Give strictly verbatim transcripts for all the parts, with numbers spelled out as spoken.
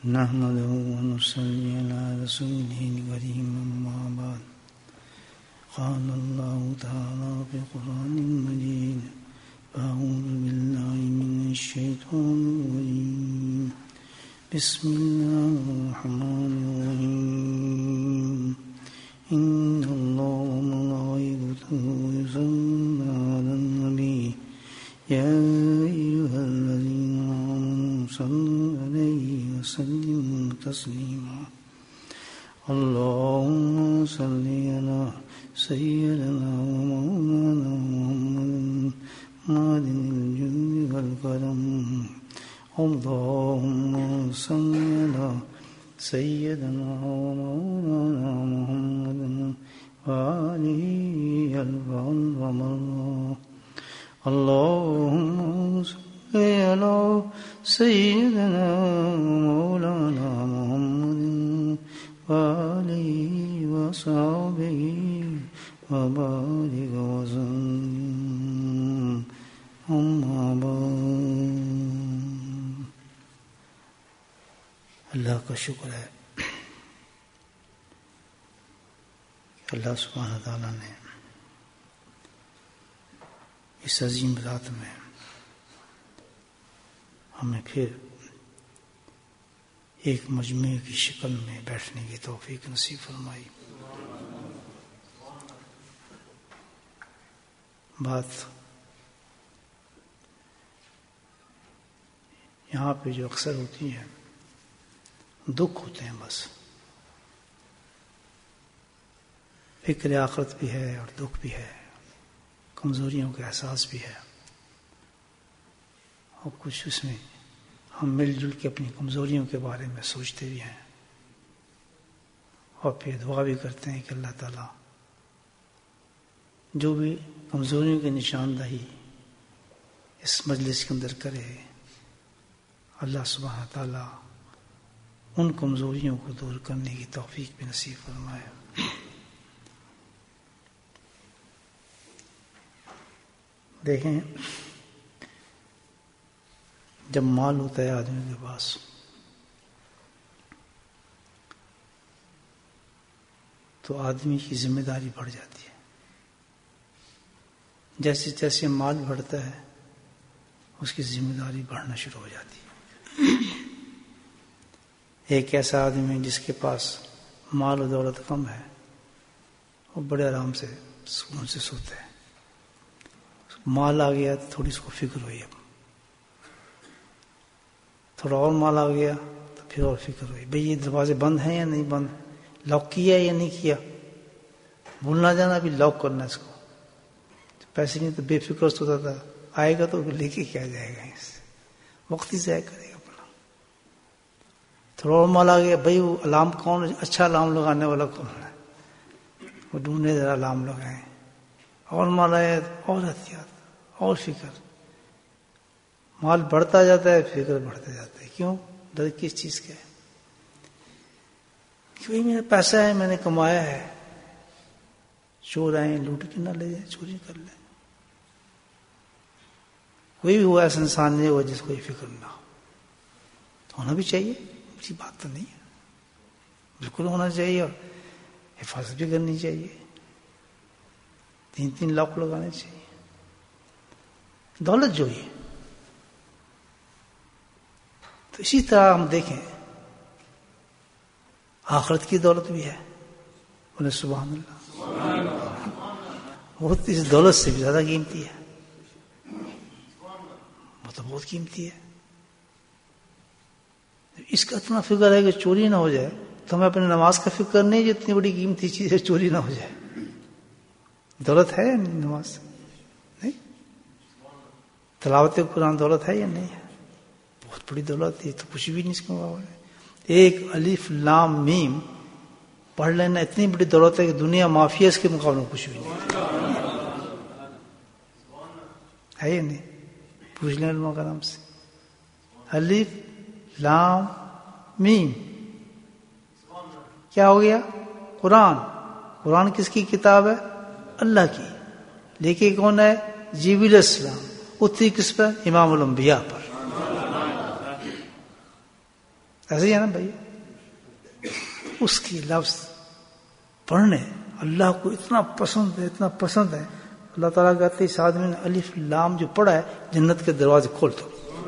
نحمده ونصلي على رسوله الكريم أما بعد قال الله تعالى في القرآن المجيد أعوذ بالله من الشيطان الرجيم بسم الله الرحمن الرحيم إن الله وملائكته يصلون على النبي يا أيها الذين آمنوا صلوا عليه وسلموا تسليما اللهم صل على سيدنا ومولانا محمد معدن الجود والكرم اللهم صل على سيدنا ومولانا محمد وآله الأطهار اللهم صل على سيدنا ومولانا محمد وآله وصحبه وبارك وسلم أما بعد اللہ کا شکر ہے کہ اللہ سبحانہ تعالیٰ نے اس عظیم رات میں ہمیں پھر ایک مجموعے کی شکل میں بیٹھنے کی توفیق نصیب فرمائی. بات یہاں پہ جو اکثر ہوتی ہے دکھ ہوتے ہیں، بس فکر آخرت بھی ہے اور دکھ بھی ہے، کمزوریوں کا احساس بھی ہے، اور کچھ اس میں ہم مل جل کے اپنی کمزوریوں کے بارے میں سوچتے بھی ہیں اور پھر دعا بھی کرتے ہیں کہ اللہ تعالیٰ جو بھی کمزوریوں کی نشاندہی اس مجلس کے اندر کرے، اللہ سبحانہ تعالیٰ ان کمزوریوں کو دور کرنے کی توفیق بھی نصیب فرمائے. دیکھیں، جب مال ہوتا ہے آدمی کے پاس تو آدمی کی ذمہ داری بڑھ جاتی ہے. جیسے جیسے مال بڑھتا ہے اس کی ذمہ داری بڑھنا شروع ہو جاتی ہے. ایک ایسا آدمی جس کے پاس مال و دولت کم ہے وہ بڑے آرام سے سکون سے سوتا ہے. مال آ گیا تو تھوڑی اس کو فکر ہوئی، اب تھوڑا اور مال آ گیا تو پھر اور فکر ہوئی، بھئی یہ دروازے بند ہیں یا نہیں بند، لاک کیا یا نہیں کیا، بھولنا جانا ابھی لاک کرنا اس کو. پیسے نہیں تو بے فکر سوتا تھا، آئے گا تو لے کے کیا جائے گا، اس وقت ہی ضائع کرے گا اپنا. تھوڑا اور مال آ گیا، بھئی وہ الارم کون، اچھا الارم لگانے والا کون ہے، وہ ڈھونڈنے ذرا الارم لگائیں. اور مال آیا اور احتیاط اور فکر، مال بڑھتا جاتا ہے فکر بڑھتا جاتا ہے. کیوں؟ ڈر کس چیز کا ہے؟ کہ میرا پیسہ ہے، میں نے کمایا ہے، چور آئیں لوٹ کے نہ لے جائیں، چوری کر لیں. کوئی بھی ہوا ایسا انسان نہیں ہوا جس کو یہ فکر نہ ہو. ہونا بھی چاہیے، اچھی بات تو نہیں ہے، بالکل ہونا چاہیے، اور حفاظت بھی کرنی چاہیے، تین تین لاکھ لگانے چاہیے. دولت جو ہے تو اسی طرح ہم دیکھیں آخرت کی دولت بھی ہے. بولے سبحان اللہ، وہ اس دولت سے بھی زیادہ قیمتی ہے، وہ تو بہت قیمتی ہے. اس کا اتنا فکر ہے کہ چوری نہ ہو جائے تو ہمیں اپنی نماز کا فکر نہیں، جو اتنی بڑی قیمتی چیز ہے چوری نہ ہو جائے. دولت ہے یا نہیں نماز؟ نہیں. تلاوت قرآن دولت ہے یا نہیں ہے؟ بہت بڑی دولت ہے، تو کچھ بھی نہیں اس کے مقابلے. ایک الف لام میم پڑھ لینا اتنی بڑی دولت ہے کہ دنیا مافیا اس کے مقابلے میں کچھ بھی نہیں ہے یا نہیں؟ پوچھ لیں علماء کرام سے. الف لام میم کیا ہو گیا؟ قرآن. قرآن کس کی کتاب ہے؟ اللہ کی. لکھے کون ہے؟ جبریل السلام. اتری کس پر؟ امام الانبیاء پر. ایسے ہی ہے نا بھائی. اس کی لفظ پڑھنے اللہ کو اتنا پسند ہے، اتنا پسند ہے. اللہ تعالیٰ کہتے اس آدمی نے الف لام جو پڑھا ہے جنت کے دروازے کھول دو.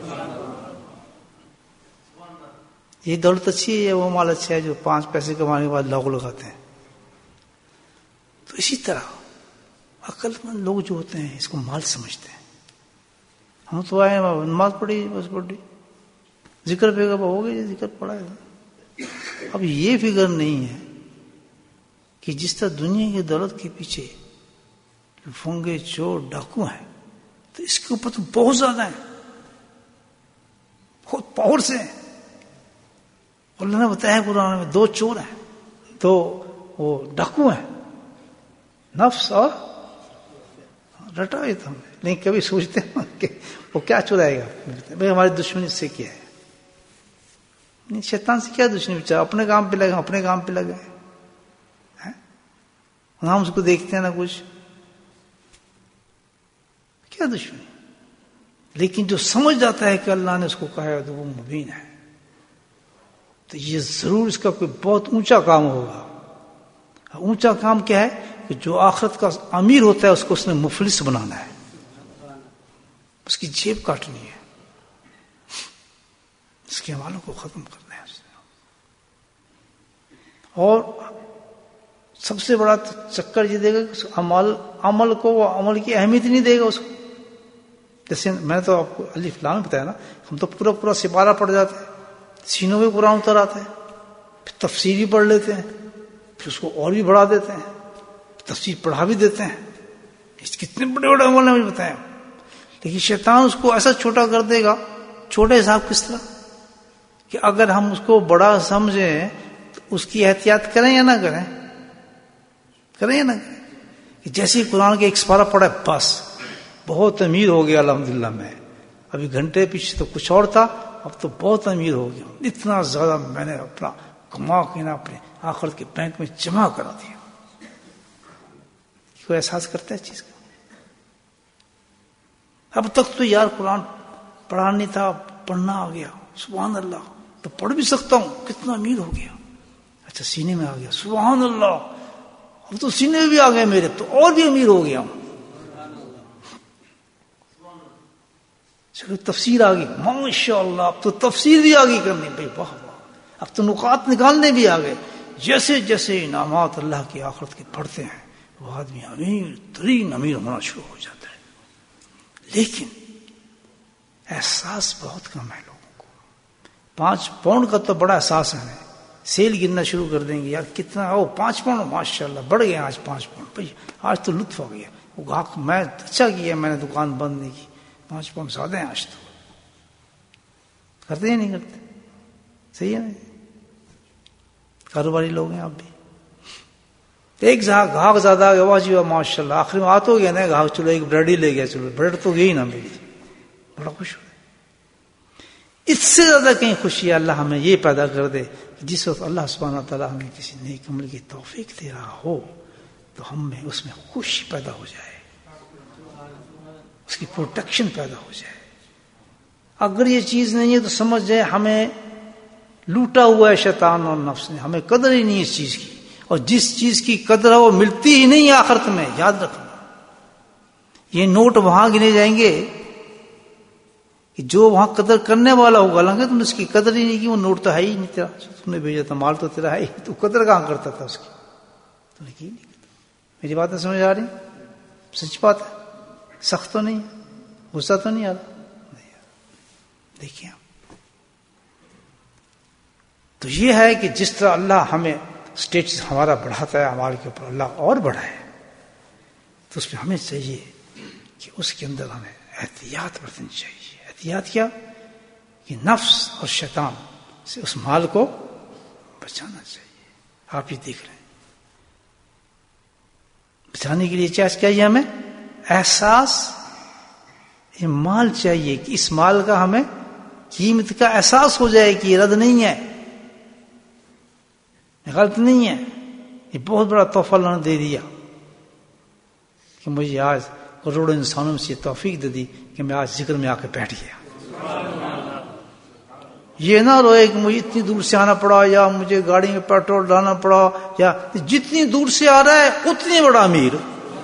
یہ دولت اچھی ہے یا وہ مال اچھا ہے جو پانچ پیسے کمانے کے بعد لاکھوں لگاتے ہیں؟ تو اسی طرح عقل مند لوگ جو ہوتے ہیں اس کو مال سمجھتے ہیں. ہم تو آئے نماز پڑھی بس پڑھی، ذکر پہ ہو گئی، ذکر پڑھا ہے. اب یہ فکر نہیں ہے کہ جس طرح دنیا کی دولت کے پیچھے فونگے چور ڈاکو ہیں تو اس کے اوپر تو بہت زیادہ ہیں، بہت پاور سے ہیں. اللہ نے بتایا قرآن میں دو چور ہیں، دو وہ ڈاکو ہیں، نفس اور رٹا ہے تو ہمیں. نہیں کبھی سوچتے ہیں کہ وہ کیا چرائے گا. بھائی ہماری دشمنی سے کیا ہے؟ نہیں شیطان سے کیا دشمنی؟ بچہ اپنے کام پہ لگے، اپنے کام پہ لگے. ہم اس کو دیکھتے ہیں نا کچھ، کیا دشمنی؟ لیکن جو سمجھ جاتا ہے کہ اللہ نے اس کو کہا ہے تو وہ مبین ہے، تو یہ ضرور اس کا کوئی بہت اونچا کام ہوگا. اونچا کام کیا ہے کہ جو آخرت کا امیر ہوتا ہے اس کو اس نے مفلس بنانا ہے، اس کی جیب کاٹنی ہے، اس کے عمالوں کو ختم کرنا ہے. اور سب سے بڑا چکر یہ دے گا کہ عمل عمل کو وہ عمل کی اہمیت نہیں دے گا اس کو. جیسے میں نے تو آپ کو الف لام بتایا نا، ہم تو پورا پورا سپارہ پڑھ جاتے ہیں، سینوں میں قرآن اتر آتا ہے، پھر تفسیر بھی پڑھ لیتے ہیں، پھر اس کو اور بھی بڑھا دیتے ہیں، تفسیر پڑھا بھی دیتے ہیں. اس کتنے بڑے بڑے عمل ہیں مجھے بتایا. لیکن شیطان اس کو ایسا چھوٹا کر دے گا. چھوٹے حساب کس طرح کہ اگر ہم اس کو بڑا سمجھیں تو اس کی احتیاط کریں یا نہ کریں؟ کریں یا نہ کریں؟ کہ جیسے ہی قرآن کے ایک سپارہ پڑھا بس بہت امیر ہو گیا الحمدللہ. میں ابھی گھنٹے پیچھے تو کچھ اور تھا، اب تو بہت امیر ہو گیا، اتنا زیادہ میں نے اپنا کما کے نا اپنے آخرت کے بینک میں جمع کرا دیا. کوئی احساس کرتا ہے اس چیز کا؟ اب تک تو یار قرآن پڑھا نہیں تھا، پڑھنا آ گیا، سبحان اللہ، تو پڑھ بھی سکتا ہوں، کتنا امیر ہو گیا. اچھا سینے میں آ گیا، سبحان اللہ، اب تو سینے میں بھی آ گئے میرے، تو اور بھی امیر ہو گیا ہوں. چلو تفسیر آ گئی، ماشاء اللہ، اب تو تفسیر بھی آ گئی کرنی، بھائی واہ واہ، اب تو نکات نکالنے بھی آ گئے. جیسے جیسے انعامات اللہ کی آخرت کے پڑھتے ہیں وہ آدمی امیر ترین امیر ہونا شروع ہو جاتا ہے. لیکن احساس بہت کم ہے لوگوں کو. پانچ پاؤنڈ کا تو بڑا احساس ہے ہمیں. سیل گرنا شروع کر دیں گے، یار کتنا او پانچ پاؤنڈ، ماشاء اللہ بڑھ گئے آج پانچ پاؤنڈ، بھائی آج تو لطف ہو گیا. وہ گاہک میں اچھا کیا میں نے دکان بند نہیں کی، پانچ پاؤنڈ زیادہ ہیں آج تو. کرتے یا نہیں کرتے؟ صحیح ہے نا؟ کاروباری لوگ ہیں آپ بھی. ایک گاہک زیادہ آ گیا، واہ جی واہ ماشاء اللہ، آخر میں آ تو گیا نا گاہک، چلو ایک بریڈ ہی لے گیا، چلو بریڈ تو گئی نا میری، بڑا خوش ہو. اس سے زیادہ کہیں خوشی اللہ ہمیں یہ پیدا کر دے کہ جس وقت اللہ سبحانہ تعالیٰ ہمیں کسی نیک عمل کی توفیق دے رہا ہو تو ہم میں اس میں خوشی پیدا ہو جائے، اس کی پروٹیکشن پیدا ہو جائے. اگر یہ چیز نہیں ہے تو سمجھ جائے ہمیں لوٹا ہوا ہے شیطان اور نفس نے، ہمیں قدر ہی نہیں اس چیز کی، اور جس چیز کی قدر ہے وہ ملتی ہی نہیں ہے آخرت میں. یاد رکھنا، یہ نوٹ وہاں گنے جائیں گے کہ جو وہاں قدر کرنے والا ہوگا، لگے تم نے اس کی قدر ہی نہیں کی، وہ نوٹ تو ہے ہی نہیں تیرا، تم نے بھیجا تھا مال تو تیرا ہے ہی، تو قدر کہاں کرتا تھا اس کی؟ تو نے کی نہیں. میری باتیں سمجھ آ رہی؟ سچ بات ہے، سخت تو نہیں ہے، غصہ تو نہیں آ رہا. دیکھیے تو یہ ہے کہ جس طرح اللہ ہمیں اسٹیٹس ہمارا بڑھاتا ہے اعمال کے اوپر، اللہ اور بڑھائے، تو اس میں ہمیں چاہیے کہ اس کے اندر ہمیں احتیاط برتنی چاہیے. احتیاط کیا کہ نفس اور شیطان سے اس مال کو بچانا چاہیے. آپ یہ دیکھ رہے ہیں، بچانے کے لیے کیا چاہیے ہمیں؟ احساس. یہ مال چاہیے کہ اس مال کا ہمیں قیمت کا احساس ہو جائے کہ یہ رد نہیں ہے، غلط نہیں ہے. یہ بہت بڑا تحفہ اللہ نے دے دیا کہ مجھے آج کروڑوں انسانوں سے یہ توفیق دے دی کہ میں آج ذکر میں آ کے بیٹھ گیا. یہ نہ روئے کہ مجھے اتنی دور سے آنا پڑا یا مجھے گاڑی میں پیٹرول ڈالنا پڑا، یا جتنی دور سے آ رہا ہے اتنی بڑا امیر.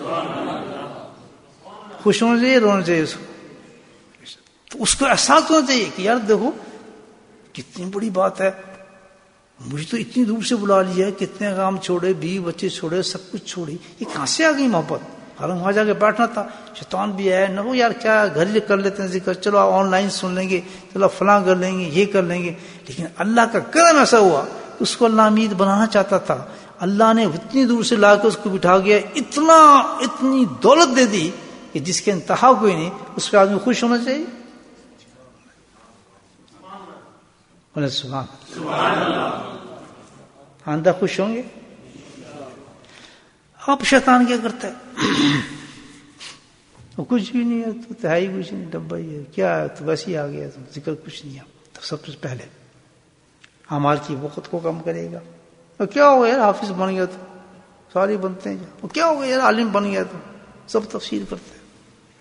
خوش ہونا چاہیے، رونا چاہیے اس کو. تو اس کو احساس ہونا چاہیے کہ یار دیکھو کتنی بڑی بات ہے، مجھے تو اتنی دور سے بلا لیا ہے، کتنے کام چھوڑے، بیوی بچے چھوڑے، سب کچھ چھوڑی، یہ کہاں سے آ گئی محبت؟ حالانکہ وہاں جا کے بیٹھنا تھا. شیطان بھی ہے نہ وہ یار کیا گھر ہی کر لیتے ہیں ذکر، چلو آن لائن سن لیں گے، چلو فلاں کر لیں گے، یہ کر لیں گے. لیکن اللہ کا کرم ایسا ہوا، اس کو اللہ امید بنانا چاہتا تھا، اللہ نے اتنی دور سے لا کے اس کو بٹھا گیا، اتنا اتنی دولت دے دی کہ جس کے انتہا کوئی نہیں. اس پہ آدمی خوش ہونا چاہیے. سبحان اللہ. آندہ خوش ہوں گے. اب شیطان کیا کرتا ہے؟ وہ کچھ بھی نہیں ہے، تو تہائی کچھ نہیں، ڈبا ہی ہے، کیا ہے تو ویسے ہی آ گیا، تو ذکر کچھ نہیں ہے. تو سب سے پہلے اعمال کی وقت کو کم کرے گا. اور کیا ہو گیا یار حافظ بن گیا تو سارے بنتے ہیں، وہ کیا ہو گیا یار عالم بن گیا تو سب تفسیر کرتے ہیں،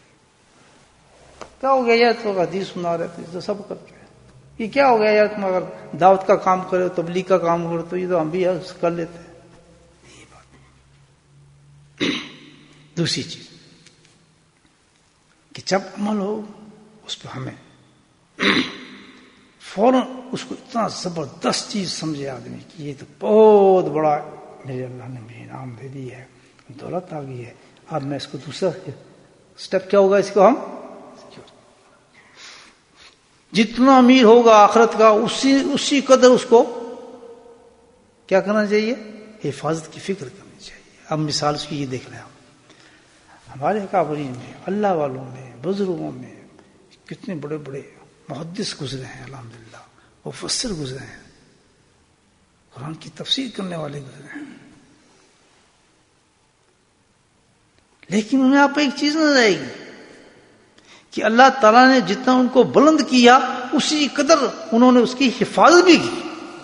کیا ہو گیا یار تو حدیث سنا رہے تھے تو سب کرتے ہیں. یہ کیا ہو گیا یار تم اگر دعوت کا کام کرے، تبلیغ کا کام کرو تو یہ تو ہم بھی کر لیتے ہیں. یہ بات. دوسری چیز کہ جب عمل ہو اس پہ ہمیں فوراً اس کو اتنا زبردست چیز سمجھے آدمی کہ یہ تو بہت بڑا میرے اللہ نے مجھے انعام دے دی ہے، دولت آ گئی ہے، اب میں اس کو دوسرا سٹیپ کیا ہوگا، اس کو ہم جتنا امیر ہوگا آخرت کا اسی اسی قدر اس کو کیا کرنا چاہیے، حفاظت کی فکر کرنی چاہیے. اب مثال اس کی یہ دیکھ لیں، ہمارے کابرین میں، اللہ والوں میں، بزرگوں میں کتنے بڑے بڑے محدث گزرے ہیں، الحمدللہ مفسر گزرے ہیں، قرآن کی تفسیر کرنے والے گزرے ہیں. لیکن انہیں آپ ایک چیز نظر آئے گی کہ اللہ تعالیٰ نے جتنا ان کو بلند کیا اسی قدر انہوں نے اس کی حفاظت بھی کی.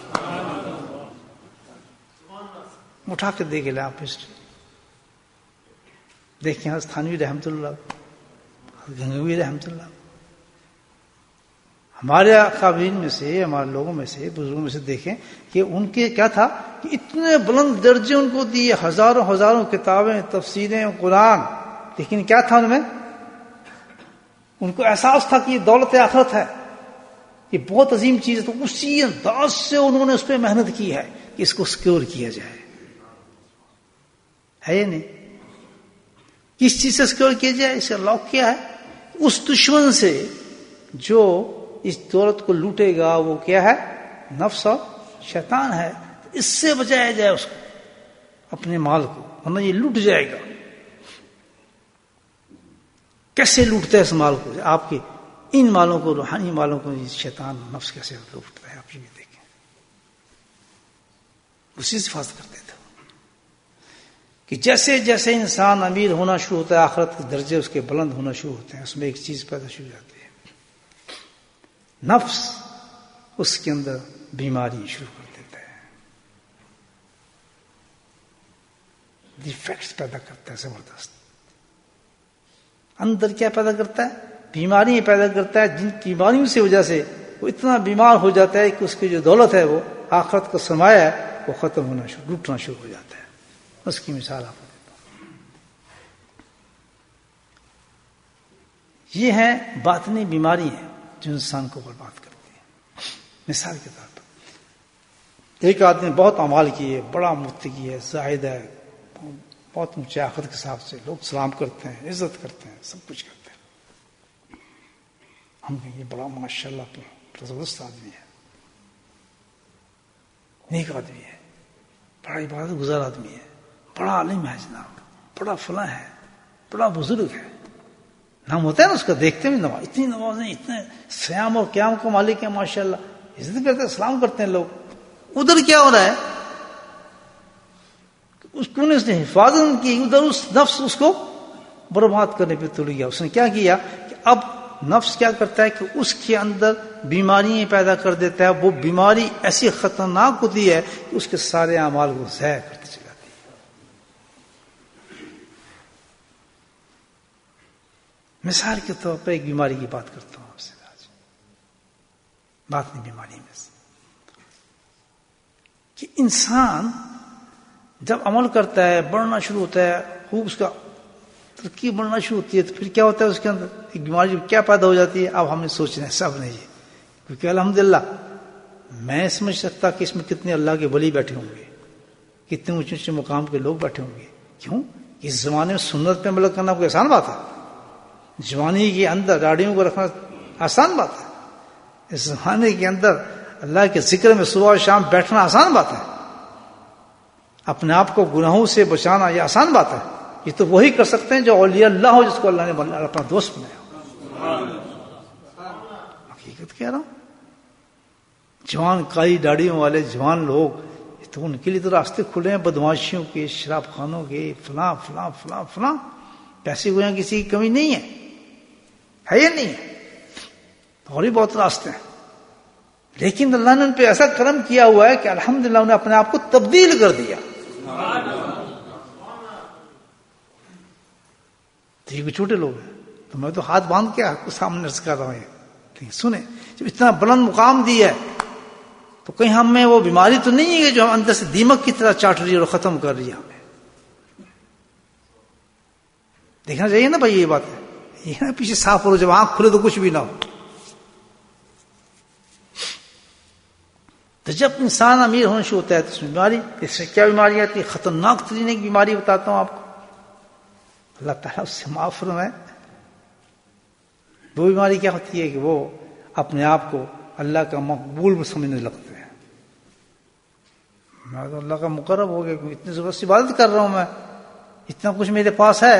اٹھا کے دیکھ لیں آپ ہسٹری دیکھیں، حضرت تھانوی رحمۃ اللہ، گنگوی رحمۃ اللہ، ہمارے قابلین میں سے، ہمارے لوگوں میں سے، بزرگوں میں سے دیکھیں کہ ان کے کیا تھا کہ اتنے بلند درجے ان کو دیے، ہزاروں ہزاروں کتابیں، تفسیریں، قرآن، لیکن کیا تھا ان میں؟ ان کو احساس تھا کہ یہ دولت آخرت ہے، یہ بہت عظیم چیز ہے. تو اسی انداز سے انہوں نے اس پہ محنت کی ہے کہ اس کو سکیور کیا جائے. ہے یا نہیں؟ کس چیز سے سکیور کیا جائے؟ اس کا لاک کیا ہے؟ اس دشمن سے جو اس دولت کو لوٹے گا، وہ کیا ہے؟ نفس اور شیطان ہے. اس سے بچایا جائے اس کو، اپنے مال کو، ورنہ یہ لوٹ جائے گا. کیسے لوٹتا ہے اس مال کو؟ آپ کے ان مالوں کو، روحانی مالوں کو شیطان نفس کیسے لوٹتا ہے، آپ یہ بھی دیکھیں. اسی سے حفاظت کرتے تھے کہ جیسے جیسے انسان امیر ہونا شروع ہوتا ہے، آخرت کے درجے اس کے بلند ہونا شروع ہوتے ہیں، اس میں ایک چیز پیدا شروع ہو جاتی ہے، نفس اس کے اندر بیماری شروع کر دیتا ہے، ڈیفیکٹس پیدا کرتا ہے زبردست. اندر کیا پیدا کرتا ہے؟ بیماریاں پیدا کرتا ہے، جن بیماریوں سے وجہ سے وہ اتنا بیمار ہو جاتا ہے کہ اس کی جو دولت ہے، وہ آخرت کا سرمایہ ہے، وہ ختم ہونا شروع لوٹنا شروع ہو جاتا ہے. اس کی مثال آپ کو دیتا ہوں. یہ ہیں باطنی بیماری ہیں جو انسان کو برباد کرتی ہیں. مثال کے طور پر ایک آدمی بہت اعمال کیے، بڑا متقی ہے، زاہد ہے، بہت اونچے آخرت کے حساب سے، لوگ سلام کرتے ہیں، عزت کرتے ہیں، سب کچھ کرتے ہیں. ہم کہیں یہ بڑا ماشاءاللہ زبردست آدمی ہے، نیک آدمی ہے، بڑا عبادت گزار آدمی ہے، بڑا عالم ہے جناب، بڑا فلاں ہے، بڑا بزرگ ہے. نام ہوتا ہے نا اس کا، دیکھتے ہیں نماز، اتنی نمازیں، اتنے سیام اور قیام کو مالک ہے، ماشاءاللہ عزت کرتے ہیں، سلام کرتے ہیں لوگ. ادھر کیا ہو رہا ہے؟ اس کو نے اس نے حفاظت کی، ادھر اس نفس اس کو برباد کرنے پہ تل گیا. اس نے کیا کیا کہ اب نفس کیا کرتا ہے کہ اس کے اندر بیماریاں پیدا کر دیتا ہے. وہ بیماری ایسی خطرناک ہوتی ہے کہ اس کے سارے اعمال کو ضائع کرتے چلے جاتی ہے. مثال کے طور پر ایک بیماری کی بات کرتا ہوں آپ سے آج. باطنی بیماری میں سے کہ انسان جب عمل کرتا ہے، بڑھنا شروع ہوتا ہے، خوب اس کا ترقی بڑھنا شروع ہوتی ہے، تو پھر کیا ہوتا ہے اس کے اندر ایک بیماری کیا پیدا ہو جاتی ہے؟ اب ہم نے سوچنا ہے سب نے یہ، کیونکہ الحمدللہ میں سمجھ سکتا کہ اس میں کتنے اللہ کے ولی بیٹھے ہوں گے، کتنے اونچے اونچے مقام کے لوگ بیٹھے ہوں گے. کیوں؟ اس زمانے میں سنت پہ عمل کرنا کوئی آسان بات ہے؟ جوانی کے اندر داڑھیوں کو رکھنا آسان بات ہے؟ اس زمانے کے اندر اللہ کے ذکر میں صبح و شام بیٹھنا آسان بات ہے؟ اپنے آپ کو گناہوں سے بچانا یہ آسان بات ہے؟ یہ تو وہی کر سکتے ہیں جو اولیاء اللہ ہو، جس کو اللہ نے اپنا دوست بنایا. حقیقت کہہ رہا ہوں، جوان کائی داڑھیوں والے جوان لوگ، تو ان کے لیے تو راستے کھلے ہیں بدماشیوں کے، شراب خانوں کے، فلاں فلاں فلاں فلاں. پیسے ہوئے ہیں، کسی کی کمی نہیں ہے، ہے یا نہیں ہے؟ اور بھی بہت راستے ہیں، لیکن اللہ نے ان پہ ایسا کرم کیا ہوا ہے کہ الحمدللہ انہیں اپنے آپ کو تبدیل کر دیا. تو یہ چھوٹے لوگ ہیں، تو میں تو ہاتھ باندھ کے آپ کو سامنے عرض کر رہا ہوں. لیکن سنیں، جب اتنا بلند مقام دیا ہے تو کہیں ہم میں وہ بیماری تو نہیں ہے جو ہم اندر سے دیمک کی طرح چاٹ رہی ہے اور ختم کر رہی ہے ہمیں. دیکھنا چاہیے نا بھائی، یہ بات ہے. یہ نا پیچھے صاف ہو، جب آنکھ کھلے تو کچھ بھی نہ ہو. تو جب انسان امیر ہونا شروع ہوتا ہے تو اس میں بیماری، اس سے کیا بیماری آتی ہے؟ خطرناک ترین ایک بیماری بتاتا ہوں آپ کو، اللہ تعالیٰ اس سے معاف فرمائے. وہ بیماری کیا ہوتی ہے کہ وہ اپنے آپ کو اللہ کا مقبول سمجھنے لگتے ہیں. میں تو اللہ کا مقرب ہو گیا، اتنی زبردست عبادت کر رہا ہوں، میں اتنا کچھ میرے پاس ہے.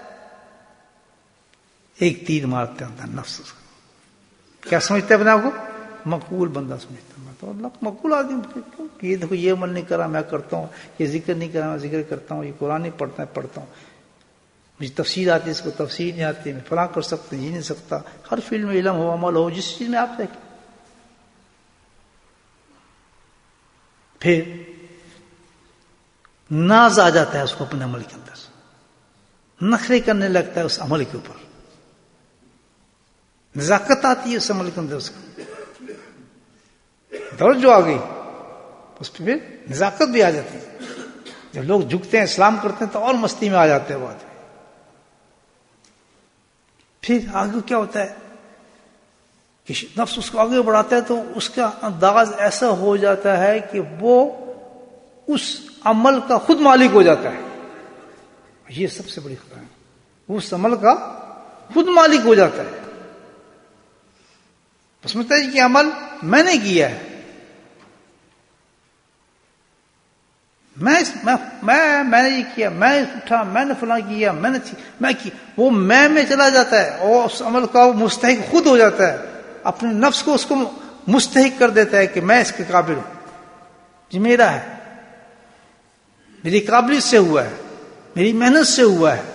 ایک تیر مارتے ہیں اندر نفس. کیا سمجھتے ہیں اپنے آپ کو؟ مقبول بندہ سمجھتا ہے. میں تو اللہ کو مقبول آدمی، یہ دیکھو یہ عمل نہیں کرا میں کرتا ہوں، یہ ذکر نہیں کرا میں ذکر کرتا ہوں، یہ قرآن نہیں پڑھتا ہے پڑھتا ہوں، مجھے تفسیر آتی ہے اس کو تفسیر نہیں آتی، میں فلاں کر سکتا یہ نہیں سکتا. ہر فیلڈ میں علم ہو، عمل ہو، جس چیز میں آپ دیکھیں. پھر ناز آ جاتا ہے اس کو اپنے عمل کے اندر، نخرے کرنے لگتا ہے اس عمل کے اوپر، نزاکت آتی ہے اس عمل کے اندر، اس کا درد جو آ گئی اس پہ پھر نزاکت بھی آ جاتی ہے. جب لوگ جھکتے ہیں اسلام کرتے ہیں تو اور مستی میں آ جاتے ہیں وہ آدمی. پھر آگے کیا ہوتا ہے کہ نفس اس کو آگے بڑھاتا ہے تو اس کا انداز ایسا ہو جاتا ہے کہ وہ اس عمل کا خود مالک ہو جاتا ہے. یہ سب سے بڑی خطرہ ہے، اس عمل کا خود مالک ہو جاتا ہے. اس میں ہے کہ عمل میں نے کیا ہے، میں میں میں نے یہ کیا، میں اٹھا، میں نے فلاں کیا، میں نے میں کی، وہ میں میں چلا جاتا ہے اور اس عمل کا وہ مستحق خود ہو جاتا ہے. اپنے نفس کو اس کو مستحق کر دیتا ہے کہ میں اس کے قابل ہوں، یہ میرا ہے، میری قابلیت سے ہوا ہے، میری محنت سے ہوا ہے،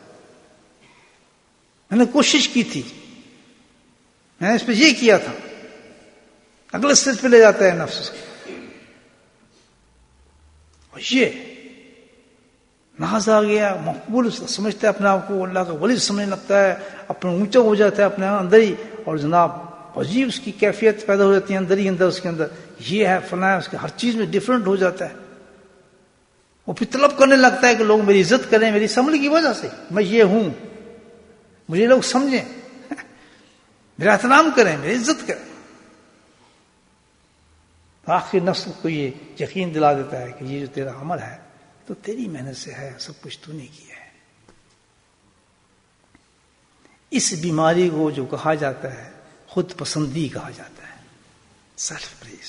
میں نے کوشش کی تھی، میں نے اس پہ یہ کیا تھا. اگلے اسٹیج پہ لے جاتا ہے نفس. اور یہ ناز آ گیا، مقبول سمجھتا ہے اپنے آپ کو، اللہ کا ولی سمجھنے لگتا ہے، اپنا اونچا ہو جاتا ہے اپنے اندر ہی، اور جناب عجیب اس کی کیفیت پیدا ہو جاتی ہے اندر ہی اندر. اس کے اندر یہ ہے فلاں، اس کے ہر چیز میں ڈفرینٹ ہو جاتا ہے. وہ پھر طلب کرنے لگتا ہے کہ لوگ میری عزت کریں، میری سمجھ کی وجہ سے میں یہ ہوں، مجھے لوگ سمجھیں، میرا احترام کریں، میری عزت کریں. آخر نفس کو یہ یقین دلا دیتا ہے کہ یہ جو تیرا عمل ہے تو تیری محنت سے ہے، سب کچھ تو نے کیا ہے. اس بیماری کو جو کہا جاتا ہے خود پسندی کہا جاتا ہے، سیلف پریز،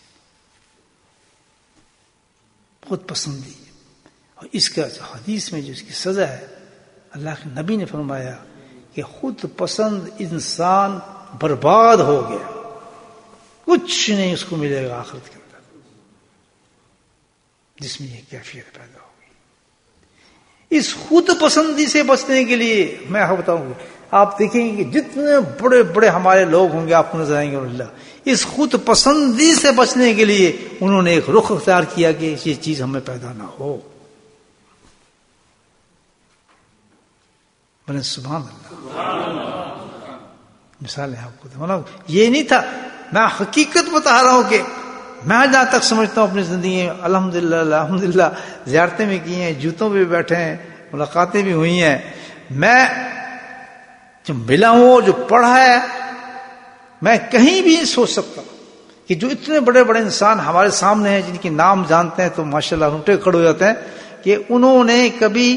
خود پسندی. اور اس کا حدیث میں جو اس کی سزا ہے، اللہ کے نبی نے فرمایا کہ خود پسند انسان برباد ہو گیا، کچھ نہیں اس کو ملے گا آخرت کے اندر جس میں یہ کیفیت پیدا ہوگی. اس خود پسندی سے بچنے کے لیے میں آپ بتاؤں گا، آپ دیکھیں گے کہ جتنے بڑے بڑے ہمارے لوگ ہوں گے آپ کو نظر آئیں گے، اللہ اس خود پسندی سے بچنے کے لیے انہوں نے ایک رخ اختیار کیا کہ یہ چیز ہمیں پیدا نہ ہو. بولے سبحان اللہ. مثال ہے آپ کو، مطلب یہ نہیں تھا میں حقیقت بتا رہا ہوں کہ میں جہاں تک سمجھتا ہوں اپنی زندگی میں الحمدللہ الحمدللہ زیارتیں بھی کی ہیں، جوتوں پہ بھی بیٹھے ہیں، ملاقاتیں بھی ہوئی ہیں، میں جو ملا ہوں جو پڑھا ہے، میں کہیں بھی نہیں سوچ سکتا کہ جو اتنے بڑے بڑے انسان ہمارے سامنے ہیں جن کے نام جانتے ہیں تو ماشاءاللہ روٹے کھڑے ہو جاتے ہیں کہ انہوں نے کبھی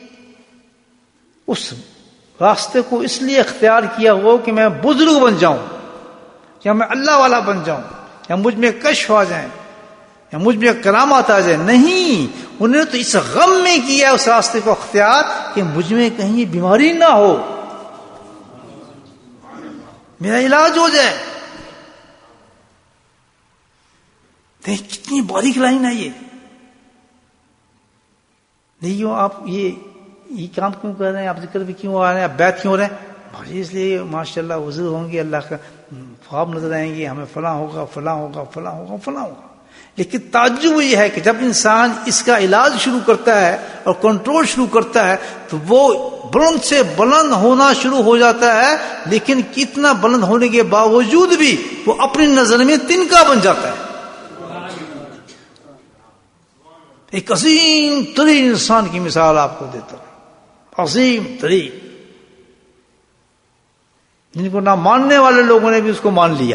اس راستے کو اس لیے اختیار کیا ہو کہ میں بزرگ بن جاؤں یا میں اللہ والا بن جاؤں یا مجھ میں کشف آ جائیں یا مجھ میں کرامات آ جائیں، نہیں، انہوں نے تو اس غم میں کیا اس راستے کو اختیار کہ مجھ میں کہیں بیماری نہ ہو، میرا علاج ہو جائے. دیکھ کتنی باریک لائن ہے یہ. دیکھو آپ یہ یہ کام کیوں کر رہے ہیں، آپ ذکر بھی کیوں آ رہے ہیں، آپ بیعت کیوں رہے ہیں؟ بھائی اس لیے ماشاءاللہ حضور ہوں گے، اللہ کا خواب نظر آئیں گے، ہمیں فلاں ہوگا فلاں ہوگا فلاں ہوگا فلاں ہوگا. لیکن تعجب یہ ہے کہ جب انسان اس کا علاج شروع کرتا ہے اور کنٹرول شروع کرتا ہے تو وہ بلند سے بلند ہونا شروع ہو جاتا ہے، لیکن کتنا بلند ہونے کے باوجود بھی وہ اپنی نظر میں تنکا بن جاتا ہے. ایک عظیم ترین انسان کی مثال آپ کو دیتا ہوں، عظیم ترین، جن کو نہ ماننے والے لوگوں نے بھی اس کو مان لیا.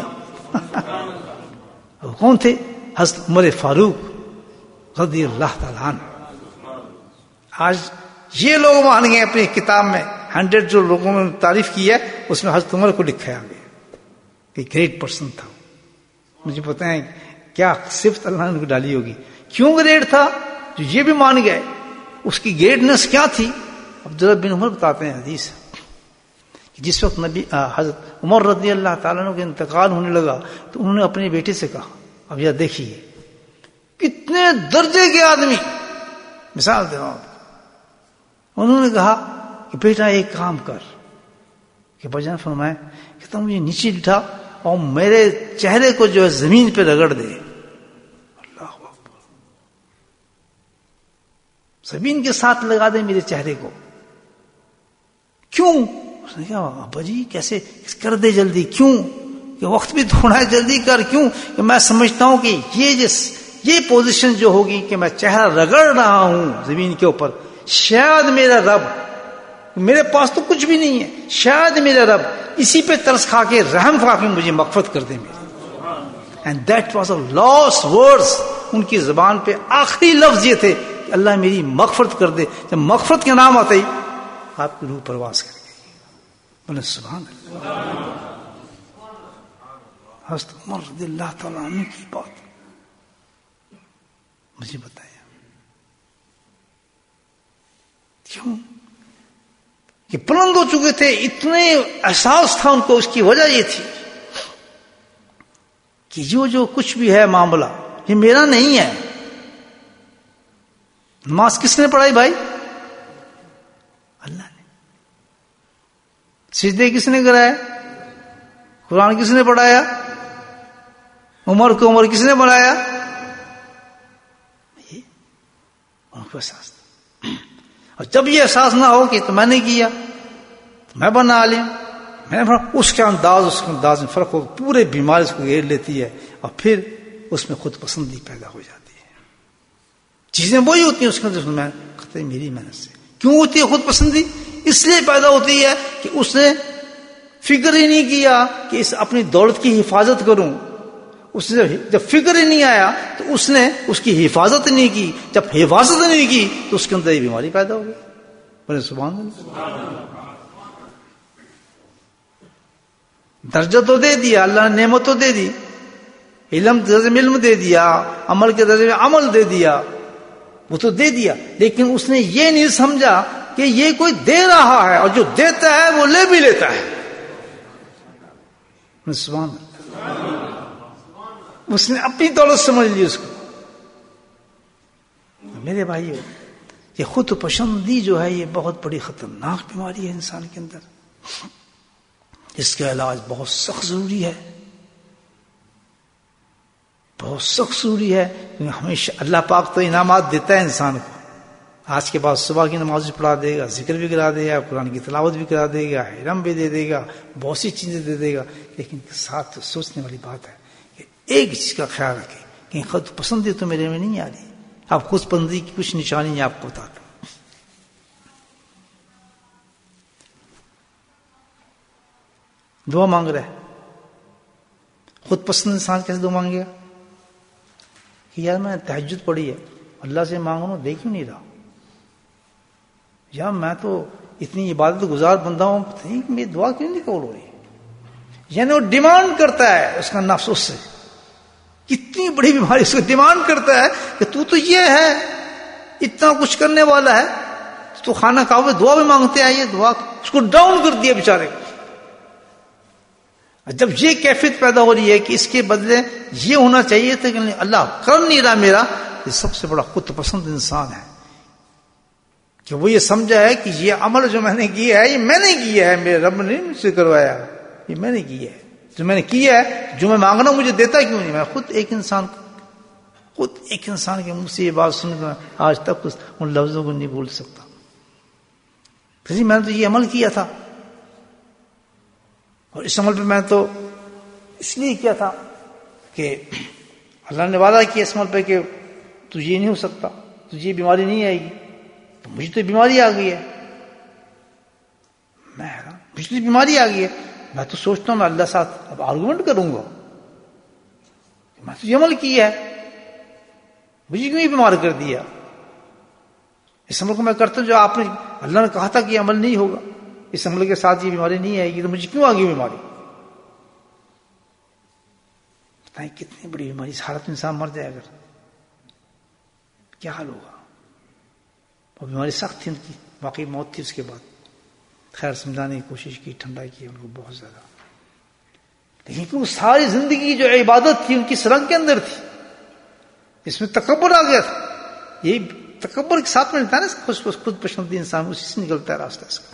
وہ کون تھے؟ حضرت عمر فاروق رضی اللہ تعالیٰ عنہ. آج یہ لوگ مان گئے اپنی کتاب میں، ہنڈریڈ جو لوگوں نے تعریف کی ہے اس میں حضرت عمر کو لکھا ہے کہ گریٹ پرسن تھا. مجھے پتہ ہے کیا صفت اللہ نے ان کو ڈالی ہوگی، کیوں گریٹ تھا، جو یہ بھی مان گئے. اس کی گریٹنس کیا تھی؟ عبداللہ بن عمر بتاتے ہیں حدیث، جس وقت نبی حضرت عمر رضی اللہ تعالیٰ عنہ کا انتقال ہونے لگا تو انہوں نے اپنی بیٹی سے کہا، اب یہ دیکھیے کتنے درجے کے آدمی، مثال دے رہا ہوں، انہوں نے کہا کہ بیٹا ایک کام کر، کہ بجان فرمائے کہ تم مجھے نیچے لٹھا اور میرے چہرے کو جو ہے زمین پہ رگڑ دے. اللہ اکبر، زمین کے ساتھ لگا دے میرے چہرے کو. کیوں؟ اس نے کہا ابا جی کیسے، کر دے جلدی. کیوں؟ کہ وقت بھی تھوڑا ہے، جلدی کر. کیوں؟ کہ میں سمجھتا ہوں کہ یہ جس یہ پوزیشن جو ہوگی کہ میں چہرہ رگڑ رہا ہوں زمین کے اوپر، شاید میرا رب، میرے پاس تو کچھ بھی نہیں ہے، شاید میرا رب اسی پہ ترس کھا کے رحم کھا کے مجھے مغفرت کر دے میری. And that was a last words, ان کی زبان پہ آخری لفظ یہ تھے کہ اللہ میری مغفرت کر دے. جب مغفرت کے نام آتے ہی آپ کی روح پرواز کر گئی. بولے سبحان اللہ. حضرت عمر رضی اللہ تعالیٰ عنہ کی بات مجھے بتایا. کیوں؟ کہ بلند ہو چکے تھے، اتنے احساس تھا ان کو. اس کی وجہ یہ تھی کہ جو جو کچھ بھی ہے معاملہ یہ میرا نہیں ہے. نماز کس نے پڑھائی بھائی؟ اللہ نے. سجدے کس نے کرائے؟ قرآن کس نے پڑھایا؟ عمر کو عمر کس نے بنایا؟ یہ ان کو احساس تھا. اور جب یہ احساس نہ ہو کہ تو میں نے کیا، تو میں بنا عالم، میں نے اس کے انداز اس کے انداز میں فرق ہو، پورے بیماری اس کو گھیر لیتی ہے اور پھر اس میں خود پسندی پیدا ہو جاتی ہے. چیزیں وہی ہوتی ہیں اس کے اندر میں قطعی میری محنت سے. کیوں ہوتی ہے خود پسندی؟ اس لیے پیدا ہوتی ہے کہ اس نے فکر ہی نہیں کیا کہ اس اپنی دولت کی حفاظت کروں. اس نے جب فکر ہی نہیں آیا تو اس نے اس کی حفاظت نہیں کی. جب حفاظت نہیں کی تو اس کے اندر یہ بیماری پیدا ہو گئی. بولے سبحان اللہ. درجہ تو دے دیا اللہ نے، نعمت تو دے دی، علم کے درجے میں علم دے دیا، عمل کے درجے میں عمل دے دیا، وہ تو دے دیا، لیکن اس نے یہ نہیں سمجھا کہ یہ کوئی دے رہا ہے اور جو دیتا ہے وہ لے بھی لیتا ہے. سبحان اللہ. اس نے اپنی دولت سمجھ لی اس کو. میرے بھائیو، یہ خود پسندی جو ہے یہ بہت بڑی خطرناک بیماری ہے انسان کے اندر. اس کا علاج بہت سخت ضروری ہے، بہت سخت ضروری ہے. ہمیشہ اللہ پاک تو انعامات دیتا ہے انسان کو، آج کے بعد صبح کی نماز بھی پڑھا دے گا، ذکر بھی کرا دے گا، قرآن کی تلاوت بھی کرا دے گا، علم بھی دے دے گا، بہت سی چیزیں دے دے گا، لیکن ساتھ سوچنے والی بات ہے کہ ایک چیز کا خیال رکھے کہ خود پسندی تو میرے میں نہیں آ رہی. اب خود پسندی کی کچھ نشانی آپ کو بتا دوں. دعا مانگ رہا ہے، خود پسند انسان کیسے دعا مانگے گا کہ یار میں نے تہجد پڑھی ہے، اللہ سے مانگ رہا ہوں، دے کیوں نہیں رہا؟ یا میں تو اتنی عبادت گزار بندہ ہوں، پتہ نہیں میری دعا کیوں نہیں قبول ہو رہی؟ یعنی وہ ڈیمانڈ کرتا ہے اس کا نفس اس سے، کتنی بڑی بیماری اس کو ڈیمانڈ کرتا ہے کہ تو تو یہ ہے، اتنا کچھ کرنے والا ہے، تو خانہ کعبہ دعا بھی مانگتے ہیں، یہ دعا اس کو ڈاؤن کر دیا بیچارے. جب یہ کیفیت پیدا ہو رہی ہے کہ اس کے بدلے یہ ہونا چاہیے تھا کہ اللہ کر نہیں رہا میرا، یہ سب سے بڑا خود پسند انسان ہے کہ وہ یہ سمجھا ہے کہ یہ عمل جو میں نے کیا ہے یہ میں نے کیا ہے، میرے رب نے مجھ سے کروایا، یہ میں نے کیا ہے، جو میں نے کیا ہے، جو میں مانگنا مجھے دیتا کیوں نہیں؟ میں خود ایک انسان خود ایک انسان کے منہ سے یہ بات سن کر آج تک ان لفظوں کو نہیں بھول سکتا. پھر میں نے تو یہ عمل کیا تھا، اور اس عمل پہ میں تو اس لیے کیا تھا کہ اللہ نے وعدہ کیا اس عمل پہ کہ تو یہ نہیں ہو سکتا، تجھے یہ بیماری نہیں آئے گی، تو مجھے تو بیماری آ گئی ہے. میں مجھے تو بیماری آ گئی ہے، میں تو سوچتا ہوں میں اللہ ساتھ اب آرگومنٹ کروں گا، میں تو یہ عمل کیا ہے، مجھے کیوں یہ بیمار کر دیا؟ اس عمل کو میں کرتا ہوں جو آپ نے اللہ نے کہا تھا کہ یہ عمل نہیں ہوگا، اس عمل کے ساتھ یہ بیماری نہیں آئے گی، تو مجھے کیوں آ گئی بیماری؟ بتائیں کتنی بڑی بیماری، اس حالت میں انسان مر جائے اگر کیا حال ہوگا؟ وہ بیماری سخت تھی ان کی، واقعی موت تھی. اس کے بعد خیر سمجھانے کی کوشش کی، ٹھنڈا کی ان کو بہت زیادہ، لیکن کیوں ساری زندگی جو عبادت تھی ان کی سرنگ کے اندر تھی، اس میں تکبر آ گیا تھا. یہی تکبر کے ساتھ میں نکلتا ہے نا خود خود پسندی انسان، اسی سے نکلتا ہے راستہ اس کا.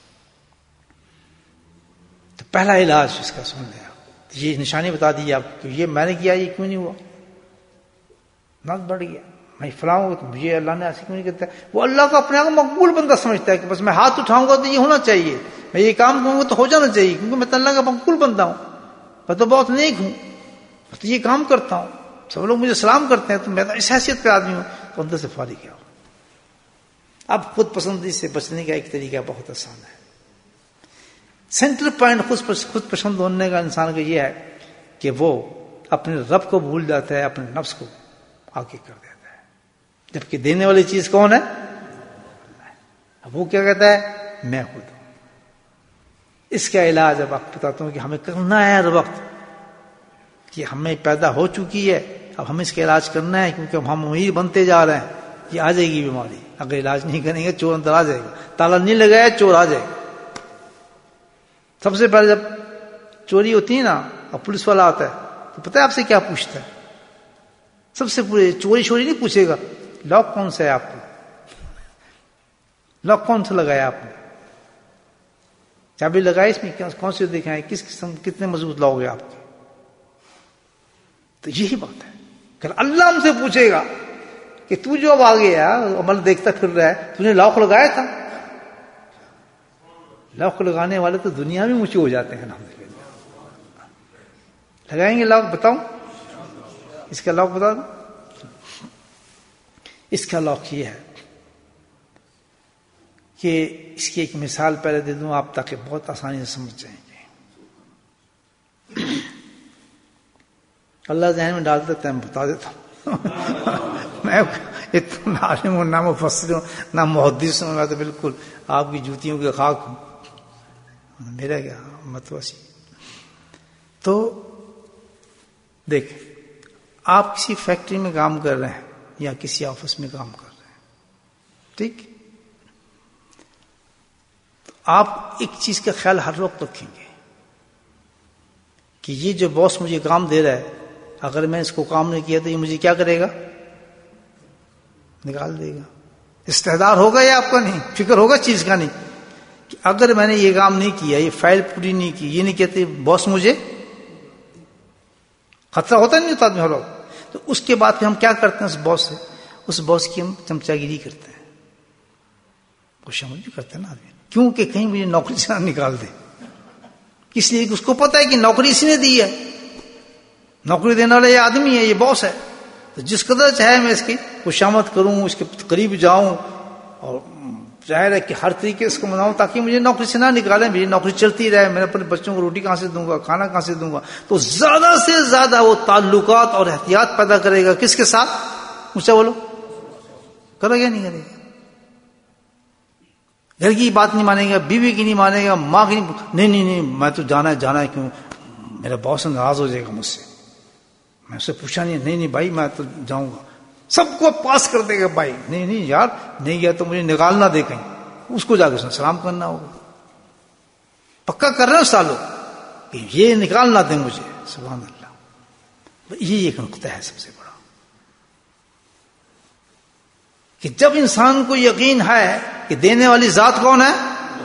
تو پہلا علاج اس کا سن لیا، یہ نشانی بتا دی آپ کہ یہ میں نے کیا، یہ کیوں نہیں ہوا؟ نظر بڑھ گیا، میں فلاں ہوں تو مجھے اللہ نے ایسے کیوں نہیں کرتا؟ وہ اللہ کو اپنے آپ کو مقبول بندہ سمجھتا ہے کہ بس میں ہاتھ اٹھاؤں گا تو یہ ہونا چاہیے، میں یہ کام کروں گا تو ہو جانا چاہیے، کیونکہ میں تو اللہ کا مقبول بندہ ہوں، میں تو بہت نیک ہوں، میں تو یہ کام کرتا ہوں، سب لوگ مجھے سلام کرتے ہیں، تو میں تو اس حیثیت پہ آدمی ہوں، تو اندر سے فارغ کیا ہو. اب خود پسندی سے بچنے کا ایک طریقہ بہت آسان ہے. سینٹر پوائنٹ خود خود پسند ہونے کا انسان کا یہ ہے کہ وہ اپنے رب کو بھول جاتا ہے، اپنے نفس کو آگے کر دیتا ہے، جبکہ دینے والی چیز کون ہے؟ اب وہ کیا کہتا ہے؟ میں خود ہوں. اس کا علاج اب آپ بتاتا ہوں کہ ہمیں کرنا ہے ہر وقت، کہ ہمیں پیدا ہو چکی ہے، اب ہمیں اس کا علاج کرنا ہے، کیونکہ ہم امیر بنتے جا رہے ہیں. یہ آ جائے گی بیماری، اگر علاج نہیں کریں گے چور اندر آ جائے گا، تالا نہیں لگایا چور آ جائے گا. سب سے پہلے جب چوری ہوتی ہے نا اور پولیس والا آتا ہے تو پتہ ہے آپ سے کیا پوچھتا ہے؟ سب سے پورے چوری چوری نہیں پوچھے گا، لاک کون سا ہے آپ کو، لاک کون سا لگایا آپ نے، چابی لگائی اس میں کون سے دکھائیں، کس قسم کتنے مضبوط لاؤ گے آپ کے. تو یہی بات ہے کہ اللہ ہم سے پوچھے گا کہ تو جو اب آ گیا عمل دیکھتا پھر رہا ہے، تو نے لاک لگایا تھا. لاک لگانے والے تو دنیا میں اونچے ہو جاتے ہیں. لگائیں گے لاک؟ بتاؤں اس کا لاک بتا دوں. اس کا لاک یہ ہے کہ اس کی ایک مثال پہلے دے دوں آپ تاکہ بہت آسانی سے سمجھ جائیں گے. اللہ ذہن میں ڈال دیتا ہے، میں بتا دیتا ہوں. میں اتنا عالم ہوں، نہ مفسر ہوں، نہ محدث ہوں، میں تو بالکل آپ کی جوتیوں کے خاک ہوں. میرا کیا متوسی. تو دیکھ، آپ کسی فیکٹری میں کام کر رہے ہیں یا کسی آفس میں کام کر رہے ہیں، ٹھیک؟ تو آپ ایک چیز کا خیال ہر وقت رکھیں گے کہ یہ جو باس مجھے کام دے رہا ہے، اگر میں اس کو کام نہیں کیا تو یہ مجھے کیا کرے گا؟ نکال دے گا. استحضار ہوگا یا آپ کا نہیں؟ فکر ہوگا چیز کا نہیں کہ اگر میں نے یہ کام نہیں کیا، یہ فائل پوری نہیں کی، یہ نہیں کہتے باس مجھے خطرہ ہوتا نہیں ہوتا آدمی. تو اس کے بعد پھر ہم کیا کرتے ہیں؟ اس باس سے اس باس کی ہم چمچا گیری کرتے ہیں خوشامد بھی کرتے ہیں نا آدمی، کیونکہ کہیں مجھے نوکری سے نہ نکال دے، اس لیے کہ اس کو پتا ہے کہ نوکری اسی نے دی ہے، نوکری دینے والا یہ آدمی ہے، یہ باس ہے، تو جس قدر چاہے میں اس کی خوشامد کروں، اس کے قریب جاؤں، اور ظاہر ہے کہ ہر طریقے اس کو مناؤں تاکہ مجھے نوکری سے نہ نکالیں، میری نوکری چلتی رہے، میں اپنے بچوں کو روٹی کہاں سے دوں گا، کھانا کہاں سے دوں گا. تو زیادہ سے زیادہ وہ تعلقات اور احتیاط پیدا کرے گا کس کے ساتھ؟ مجھ سے بولو، کرے گا نہیں کرے گا؟ گھر کی بات نہیں مانے گا، بیوی کی نہیں مانے گا، ماں کی نہیں نہیں نہیں نہیں میں تو جانا ہے جانا ہے، کیوں؟ میرا باس ناراض ہو جائے گا مجھ سے، میں اس سے پوچھا نہیں، نہیں نہیں بھائی میں تو جاؤں گا، سب کو پاس کر دے گا بھائی، نہیں نہیں یار نہیں گیا تو مجھے نکالنا دے کہیں، اس کو جا کے سلام کرنا ہوگا، پکا کر رہے ہیں سالوں کہ یہ نکالنا دیں مجھے. سبحان اللہ. یہ ایک نقطہ ہے سب سے بڑا کہ جب انسان کو یقین ہے کہ دینے والی ذات کون ہے؟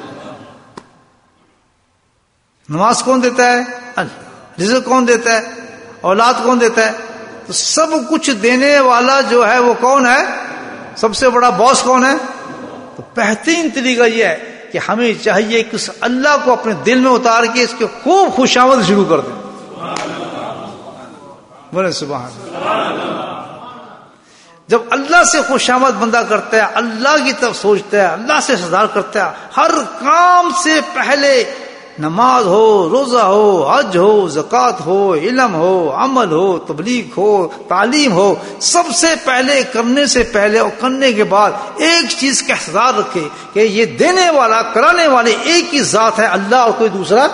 نماز کون دیتا ہے؟ اللہ. رزق کون دیتا ہے؟ اولاد کون دیتا ہے؟ تو سب کچھ دینے والا جو ہے وہ کون ہے؟ سب سے بڑا باس کون ہے؟ تو بہترین طریقہ یہ ہے کہ ہمیں چاہیے کہ اس اللہ کو اپنے دل میں اتار کے اس کے خوب خوشامد شروع کر دیں. بولے سبحان اللہ. جب اللہ سے خوشامد بندہ کرتا ہے، اللہ کی طرف سوچتا ہے، اللہ سے صدار کرتا ہے، ہر کام سے پہلے نماز ہو، روزہ ہو، حج ہو، زکوٰۃ ہو، علم ہو، عمل ہو، تبلیغ ہو، تعلیم ہو، سب سے پہلے کرنے سے پہلے اور کرنے کے بعد ایک چیز کا احترام رکھے کہ یہ دینے والا کرانے والے ایک ہی ذات ہے، اللہ، اور کوئی دوسرا.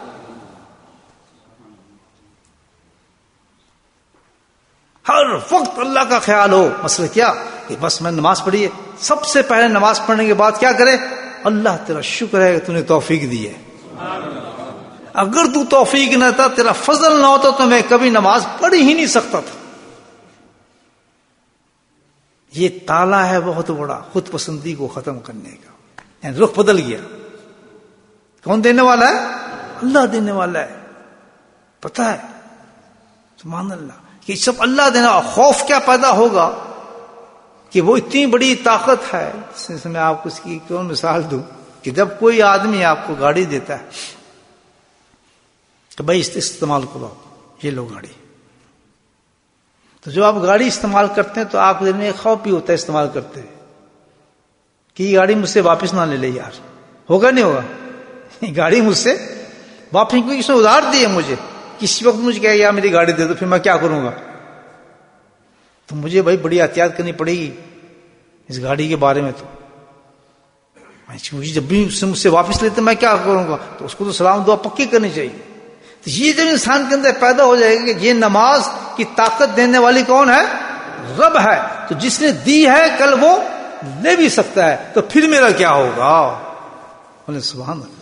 ہر وقت اللہ کا خیال ہو. مسئلہ کیا کہ بس میں نماز پڑھی ہے، سب سے پہلے نماز پڑھنے کے بعد کیا کرے؟ اللہ تیرا شکر ہے کہ تو نے توفیق دی ہے، اگر تو توفیق نہ تھا، تیرا فضل نہ ہوتا تو میں کبھی نماز پڑھ ہی نہیں سکتا تھا. یہ تالا ہے بہت بڑا خود پسندی کو ختم کرنے کا، یعنی رخ بدل گیا. کون دینے والا ہے؟ اللہ دینے والا ہے. پتہ ہے سبحان اللہ کہ سب اللہ دینا. خوف کیا پیدا ہوگا کہ وہ اتنی بڑی طاقت ہے. اس میں آپ کو اس کی کیوں مثال دوں کہ جب کوئی آدمی آپ کو گاڑی دیتا ہے کہ بھائی استعمال کرو، یہ لو گاڑی، تو جو آپ گاڑی استعمال کرتے ہیں تو آپ کے دل میں ایک خوف بھی ہوتا ہے استعمال کرتے ہوئے کہ یہ گاڑی مجھ سے واپس نہ لے لے یار. ہوگا نہیں ہوگا؟ یہ گاڑی مجھ سے واپس، کیونکہ اس نے ادھار دی ہے مجھے، کسی وقت مجھے کہے یار میری گاڑی دے دو، پھر میں کیا کروں گا؟ تو مجھے بھائی بڑی احتیاط کرنی پڑے گی اس گاڑی کے بارے میں. تو جب بھی اس سے مجھ سے واپس لیتے میں کیا کروں گا؟ تو اس کو تو سلام دعا پکی کرنی چاہیے. تو یہ جب انسان کے اندر پیدا ہو جائے گا کہ یہ نماز کی طاقت دینے والی کون ہے؟ رب ہے. تو جس نے دی ہے کل وہ لے بھی سکتا ہے، تو پھر میرا کیا ہوگا؟ بولے سبحان اللہ.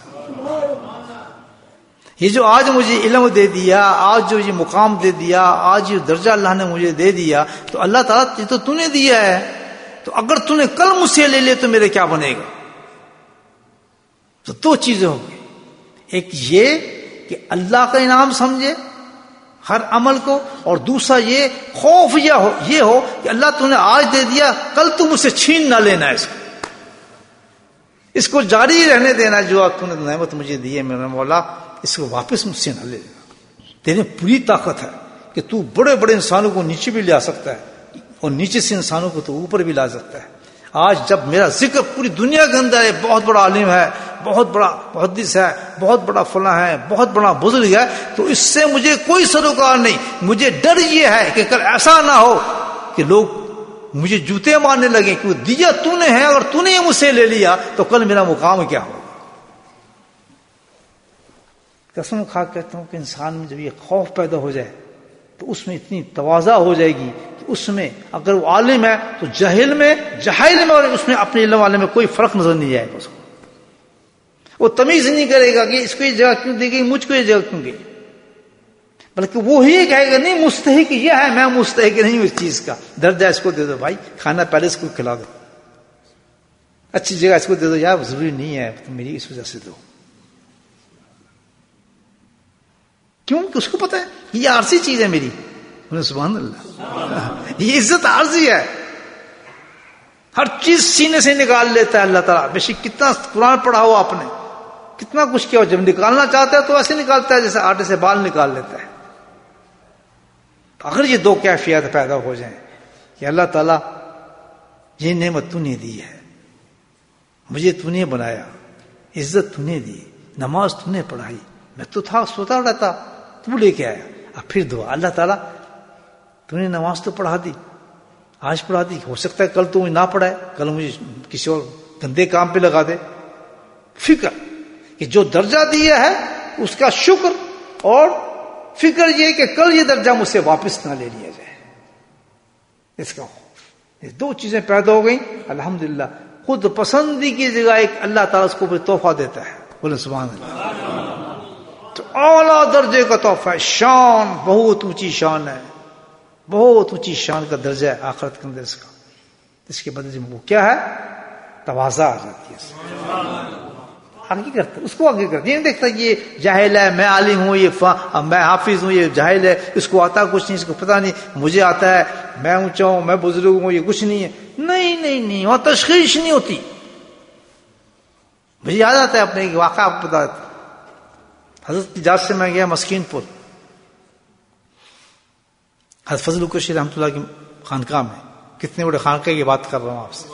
یہ جو آج مجھے علم دے دیا، آج جو یہ مقام دے دیا، آج یہ درجہ اللہ نے مجھے دے دیا، تو اللہ تعالیٰ یہ تو تو نے دیا ہے، تو اگر تو نے کل مجھ سے لے لے تو میرے کیا بنے گا؟ تو دو چیزیں ہوں گی، ایک یہ کہ اللہ کا انعام سمجھے ہر عمل کو، اور دوسرا یہ خوف یہ ہو یہ ہو کہ اللہ تو نے آج دے دیا، کل تو مجھ سے چھین نہ لینا، اس کو اس کو جاری رہنے دینا. جو آپ نے نعمت مجھے دی ہے میرا مولا، اس کو واپس مجھ سے نہ لے لینا. تیرے پوری طاقت ہے کہ تو بڑے بڑے انسانوں کو نیچے بھی لا سکتا ہے اور نیچے سے انسانوں کو تو اوپر بھی لا سکتا ہے. آج جب میرا ذکر پوری دنیا کے اندر ہے، بہت بڑا عالم ہے، بہت بڑا محدث ہے، بہت بڑا فلاں ہے، بہت بڑا بزرگ ہے، تو اس سے مجھے کوئی سروکار نہیں. مجھے ڈر یہ ہے کہ کل ایسا نہ ہو کہ لوگ مجھے جوتے مارنے لگے کہ وہ دیا تو نے ہے، اگر تو نے یہ مجھ سے لے لیا تو کل میرا مقام کیا ہوگا. قسم کھا کہتا ہوں کہ انسان میں جب یہ خوف پیدا ہو جائے تو اس میں اتنی تواضع ہو جائے گی کہ اس میں اگر وہ عالم ہے تو جاہل میں جاہل میں اور اس میں اپنے علم والے میں کوئی فرق نظر نہیں آئے گا. اس کو وہ تمیز نہیں کرے گا کہ اس کو یہ جگہ کیوں دی گئی، مجھ کو یہ جگہ کیوں گئی، بلکہ وہی کہے گا نہیں مستحق یہ ہے، میں مستحق نہیں ہوں اس چیز کا، درجہ اس کو دے دو بھائی، کھانا پہلے اس کو کھلا دو، اچھی جگہ اس کو دے دو، یار ضروری نہیں ہے تو میری اس وجہ سے دو. کیوں کہ اس کو پتا ہے یہ عارضی چیز ہے میری. سبحان اللہ. یہ عزت عارضی ہے. ہر چیز سینے سے نکال لیتا ہے اللہ تعالیٰ. بے شک کتنا قرآن پڑھا ہو آپ نے, کتنا کچھ کیا ہو, جب نکالنا چاہتا ہے تو ایسے نکالتا ہے جیسے آٹے سے بال نکال لیتا ہے. اگر یہ دو کیفیت پیدا ہو جائیں کہ اللہ تعالیٰ یہ نعمت تو نے دی ہے, مجھے تو نے بنایا, عزت تو نے دی, نماز تو نے پڑھائی, میں تو تھا سوتا رہتا, تو لے کے آیا. اب پھر دعا, اللہ تعالیٰ تو نے نماز تو پڑھا دی, آج پڑھا دی, ہو سکتا ہے کل تو مجھے نہ پڑھائے, کل مجھے کسی اور گندے کام پہ لگا دے. فکر کہ جو درجہ دیا ہے اس کا شکر, اور فکر یہ کہ کل یہ درجہ مجھ سے واپس نہ لے لیا جائے, اس کا خوف. یہ دو چیزیں پیدا ہو گئیں, الحمدللہ. خود پسندی کی جگہ ایک اللہ تعالیٰ اس کو بھی تحفہ دیتا ہے, بولے سبحان اللہ. تو اعلیٰ درجے کا تحفہ ہے, شان, بہت اونچی شان ہے, بہت اونچی شان کا درجہ ہے آخرت کے اندر اس کا. اس کے بدلے میں وہ کیا ہے, تواضع آ جاتی ہے. آگے کرتا اس کو آگے کرتا, یہ نہیں دیکھتا یہ جاہل ہے, میں عالم ہوں, یہ میں حافظ ہوں, یہ جاہل ہے, اس کو آتا کچھ نہیں, اس کو پتہ نہیں, مجھے آتا ہے, میں اونچا ہوں, میں بزرگ ہوں, یہ کچھ نہیں ہے. نہیں نہیں نہیں, وہاں تشخیص نہیں ہوتی. مجھے یاد آتا ہے اپنے ایک واقعہ آپ کو بتا دیتا. حضرت کی جات سے میں گیا مسکین پور, حضرت فضل القشی رحمۃ اللہ کی خانقاہ میں. کتنے بڑے خانقاہ کی بات کر رہا ہوں آپ سے,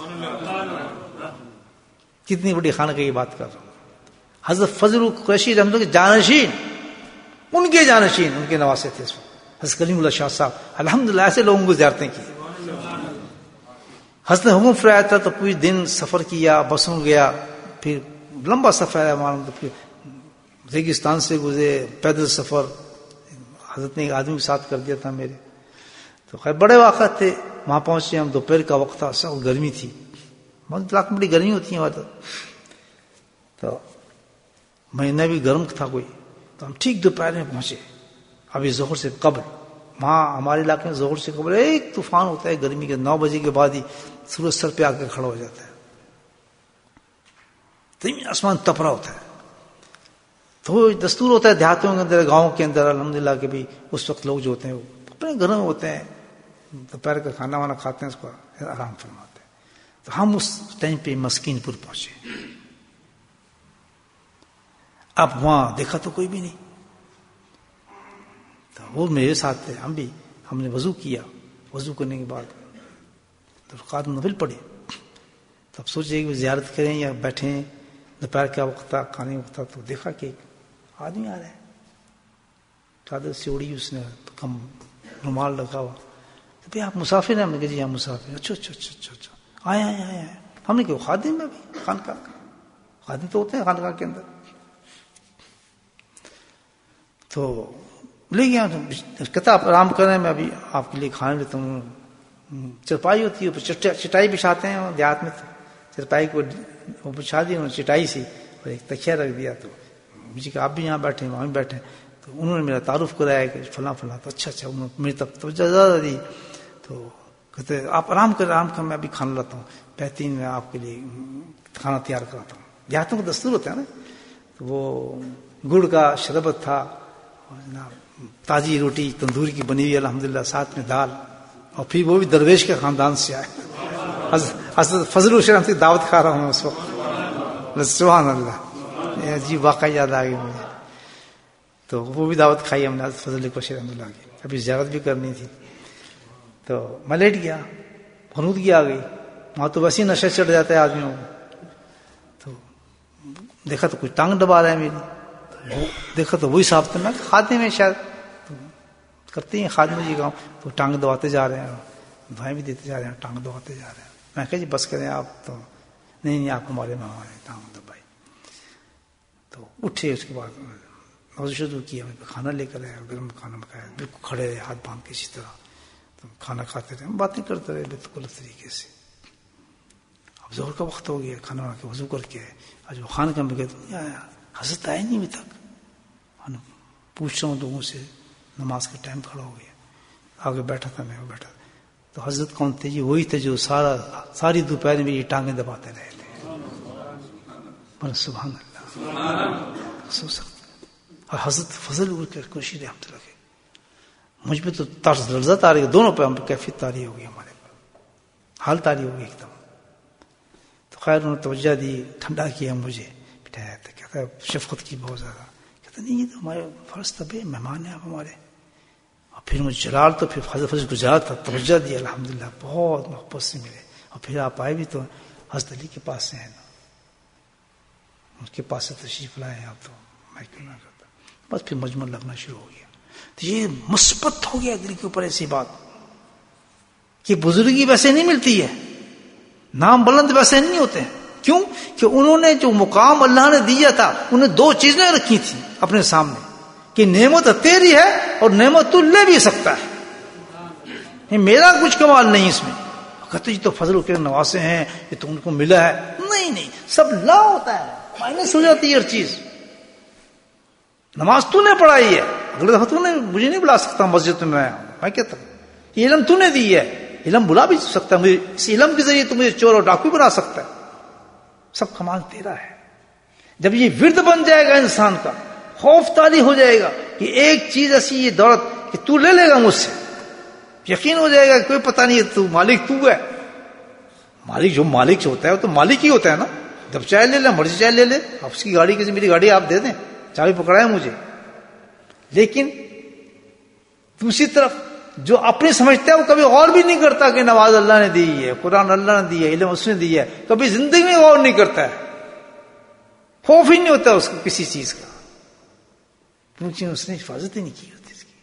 کتنی بڑی خانقاہ کی بات کر رہا ہوں. حضرت فضل القشی رحمۃ اللہ کے جانشین, ان کے جانشین, ان کے نواسے تھے اس وقت حضرت کلیم اللہ شاہ صاحب. الحمدللہ ایسے لوگوں کو زیارتیں کی. حضرت نے حکم فرمایا تھا تو پوری دن سفر کیا, بسوں گیا, پھر لمبا سفر ہے معلوم, تو پھر ریگستان سے گزرے, پیدل سفر. حضرت نے ایک آدمی کے ساتھ کر دیا تھا میرے, تو خیر بڑے واقع تھے. وہاں پہنچے ہم, دوپہر کا وقت تھا, سب گرمی تھی, بہت علاقے میں بڑی گرمی ہوتی ہے وہاں. تو مہینہ بھی گرم تھا کوئی, تو ہم ٹھیک دوپہر میں پہنچے, ابھی ظہر سے قبل. وہاں ہمارے علاقے میں ظہر سے قبل ایک طوفان ہوتا ہے گرمی کے, نو بجے کے بعد ہی سورج سر پہ آ کے کھڑا ہو جاتا ہے, زمین آسمان تپرا ہوتا ہے. تو دستور ہوتا ہے دیہاتوں کے اندر, گاؤں کے اندر الحمدللہ کہ بھی اس وقت لوگ جو ہوتے ہیں وہ اپنے گھروں میں ہوتے ہیں, دوپہر کا کھانا وانا کھاتے ہیں, اس کو آرام فرماتے ہیں. تو ہم اس ٹائم پہ مسکین پور پہنچے. اب وہاں دیکھا تو کوئی بھی نہیں, تو وہ میرے ساتھ تھے, ہم بھی, ہم نے وضو کیا. وضو کرنے کے بعد رکعت نفل پڑھی. تب سوچے کہ زیارت کریں یا بیٹھیں, دوپہر کا وقت تھا, کھانے وقت تھا. تو دیکھا کہ ایک آدمی آ رہا ہے, چادر سے اڑی اس نے, کم رومال لگا ہوا. تو بھائی آپ مسافر ہیں؟ ہم نے کہا جی ہم مسافر. اچھا اچھا اچھا اچھا اچھا آئے آئے آئے آئے. ہم نے کہا خادم ہے بھی, خانقاہ کا خادم تو ہوتے ہیں خانقاہ کے اندر. تو لے گیا, کہتا آپ آرام کریں, میں ابھی آپ کے لیے کھانے لیتا ہوں. چرپائی ہوتی ہے, چٹائی بچھاتے ہیں دیہات میں, تو چرپائی کو وہ بچھا دی انہوں نے چٹائی سی, اور ایک تکیہ رکھ دیا. تو مجھے کہا آپ بھی یہاں بیٹھے, وہاں بھی بیٹھے. تو انہوں نے میرا تعارف کرایا کہ فلاں فلاں. تو اچھا اچھا, انہوں نے میری طرف توجہ زیادہ دی. تو کہتے آپ آرام کریں, آرام کریں, میں ابھی کھانا لاتا ہوں, بہترین میں آپ کے لیے کھانا تیار کراتا ہوں. دیہاتوں کا دستور ہوتا ہے نا. تو وہ گڑ کا شربت تھا, تازی روٹی تندور کی بنی ہوئی الحمدللہ, ساتھ میں دال, اور پھر وہ بھی درویش کے خاندان سے آئے. حضرت فضل الشرم سے دعوت کھا رہا ہوں اس وقت, سبحان اللہ, جی واقعہ یاد آ گئی مجھے. تو وہ بھی دعوت کھائی ہم نے حضرت فضل کو شرم اللہ کی. ابھی زیارت بھی کرنی تھی. تو میں لیٹ گیا, غنودگی آ گئی. وہاں تو ویسے ہی نشہ چڑھ جاتا ہے آدمیوں کو. تو دیکھا تو کچھ ٹانگ دبا رہا ہے میری, دیکھا تو وہی صاحب تھا. میں خادم میں شاید کرتے ہیں خادم جی گاؤں, تو ٹانگ دباتے جا رہے ہیں, دعائیں بھی دیتے جا رہے ہیں, ٹانگ دباتے جا رہے ہیں. میں کہا جی بس کریں آپ, تو نہیں نہیں آپ ہمارے مہمان ہیں, ٹانگ دبائی. تو اٹھے, اس کے بعد موضوع شروع کیا, کھانا لے کر آیا, گرم کھانا پکایا, بالکل کھڑے رہے ہاتھ باندھ کے اسی طرح. تو کھانا کھاتے رہے, باتیں کرتے رہے بالکل اس طریقے سے. اب ظہر کا وقت ہو گیا, کھانا بنا کے وضو کر کے آج وہ خان کا میں کہتے نہیں آیا, حضرت آئے نہیں ابھی تک. پوچھ رہا ہوں لوگوں سے, نماز کا ٹائم کھڑا ہو گیا. آگے بیٹھا تھا, میں وہ بیٹھا تھا. تو حضرت کون تھے؟ یہ وہی تھے جو سارا ساری دوپہر میں یہ ٹانگیں دباتے رہے تھے. بس سبحان اللہ, سو سکتے. اور حضرت فضل قشی رحمۃ اللہ کے مجھ پہ تو طرز لرزت آ رہی ہے, دونوں پہ ہم پہ کیفیت تاری ہوگی, ہمارے پر حال تاری ہوگی ایک دم. خیر انہوں نے توجہ دی، ٹھنڈا کیا مجھے، بٹھایا تھا، کہتا ہے شفقت کی بہت زیادہ، کہتا نہیں یہ تو ہمارے فرض طبع مہمان ہیں آپ ہمارے. اور پھر مجھے جلال تو پھر حضرت فضل گزار تھا، توجہ دی الحمدللہ، بہت محبت سے ملے. اور پھر آپ آئے بھی تو حضرت علی کے پاس سے ہیں نا، ان کے پاس سے تشریف لائے ہیں آپ، تو میں کیوں نہ کرتا. بس پھر مجمع لگنا شروع ہو گیا. تو یہ مثبت ہو گیا دل کے اوپر ایسی بات کہ بزرگی ویسے نہیں ملتی ہے، نام بلند ویسے نہیں ہوتے ہیں. کیوں؟ کہ انہوں نے جو مقام اللہ نے دیا تھا، انہیں دو چیزیں رکھی تھیں اپنے سامنے کہ نعمت تیری ہے اور نعمت تو لے بھی سکتا ہے، میرا کچھ کمال نہیں اس میں. کہتے جی تو فضل کے نواسے ہیں، یہ تو ان کو ملا ہے. نہیں نہیں، سب لا ہوتا ہے، مائنس ہو جاتی ہے ہر چیز. نماز تو نے پڑھائی ہے، اگلے دفعہ تو نے مجھے نہیں بلا سکتا مسجد میں، میں کہتا ہوں یہ علم تو نے دی ہے، علم بلا بھی سکتا ہے مجھے، اس علم کے ذریعے تو مجھے چور اور ڈاکو بنا سکتا ہے. سب کمال تیرا ہے. جب یہ ورد بن جائے گا انسان کا، خوف طاری ہو جائے گا کہ ایک چیز ایسی یہ دولت کہ تو لے لے گا مجھ سے، یقین ہو جائے گا کہ کوئی پتہ نہیں تو مالک تو ہے. مالک جو مالک ہوتا ہے وہ تو مالک ہی ہوتا ہے نا. جب چاہے لے لے، مرضی چاہے لے لے. آپ اس کی گاڑی کی میری گاڑی آپ دے دیں، چابی پکڑائیں مجھے. لیکن دوسری طرف جو اپنی سمجھتا ہے وہ کبھی غور بھی نہیں کرتا کہ نواز اللہ نے دی ہے، قرآن اللہ نے دی ہے، علم اس نے دی ہے، کبھی زندگی میں غور نہیں کرتا ہے. خوف ہی نہیں ہوتا اس کو کسی چیز کا، کیونکہ اس نے حفاظت ہی نہیں کی ہوتی اس کی.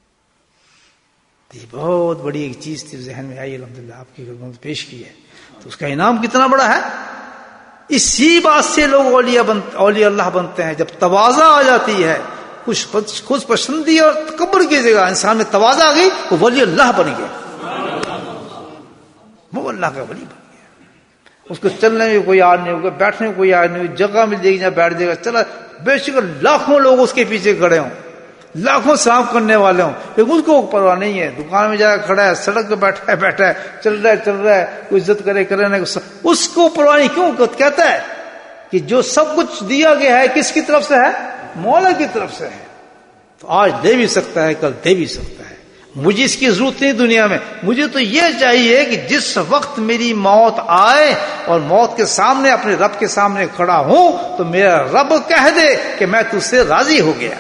یہ بہت بڑی ایک چیز تھی ذہن میں آئی، الحمدللہ آپ کی خدمت پیش کی ہے. تو اس کا انعام کتنا بڑا ہے. اسی بات سے لوگ اولیاء بنتے، اولیاء اللہ بنتے ہیں جب تواضع آ جاتی ہے. کچھ خود پسندی اور تکبر کی جگہ انسان میں تواضع آ گئی، وہ ولی اللہ بن گیا، وہ اللہ کا ولی بن گیا. اس کو چلنے میں کوئی آر نہیں ہوگا، بیٹھنے میں کوئی آر نہیں ہوگی، جگہ مل جائے گی جہاں بیٹھ جائے گا. چلا بے شک لاکھوں لوگ اس کے پیچھے کھڑے ہوں، لاکھوں صاف کرنے والے ہوں، لیکن اس کو پرواہ نہیں ہے. دکان میں جا کے کھڑا ہے، سڑک پہ بیٹھا ہے بیٹھا ہے، چل رہا ہے چل رہا ہے، کوئی عزت کرے کرے نہ، اس کو پرواہ نہیں. کیوں؟ کہتا ہے کہ جو سب کچھ دیا گیا ہے کس کی طرف سے ہے؟ مولا کی طرف سے ہے. تو آج دے بھی سکتا ہے، کل دے بھی سکتا ہے. مجھے اس کی ضرورت نہیں دنیا میں. مجھے تو یہ چاہیے کہ جس وقت میری موت آئے اور موت کے سامنے اپنے رب کے سامنے کھڑا ہوں تو میرا رب کہہ دے کہ میں تجھ سے راضی ہو گیا.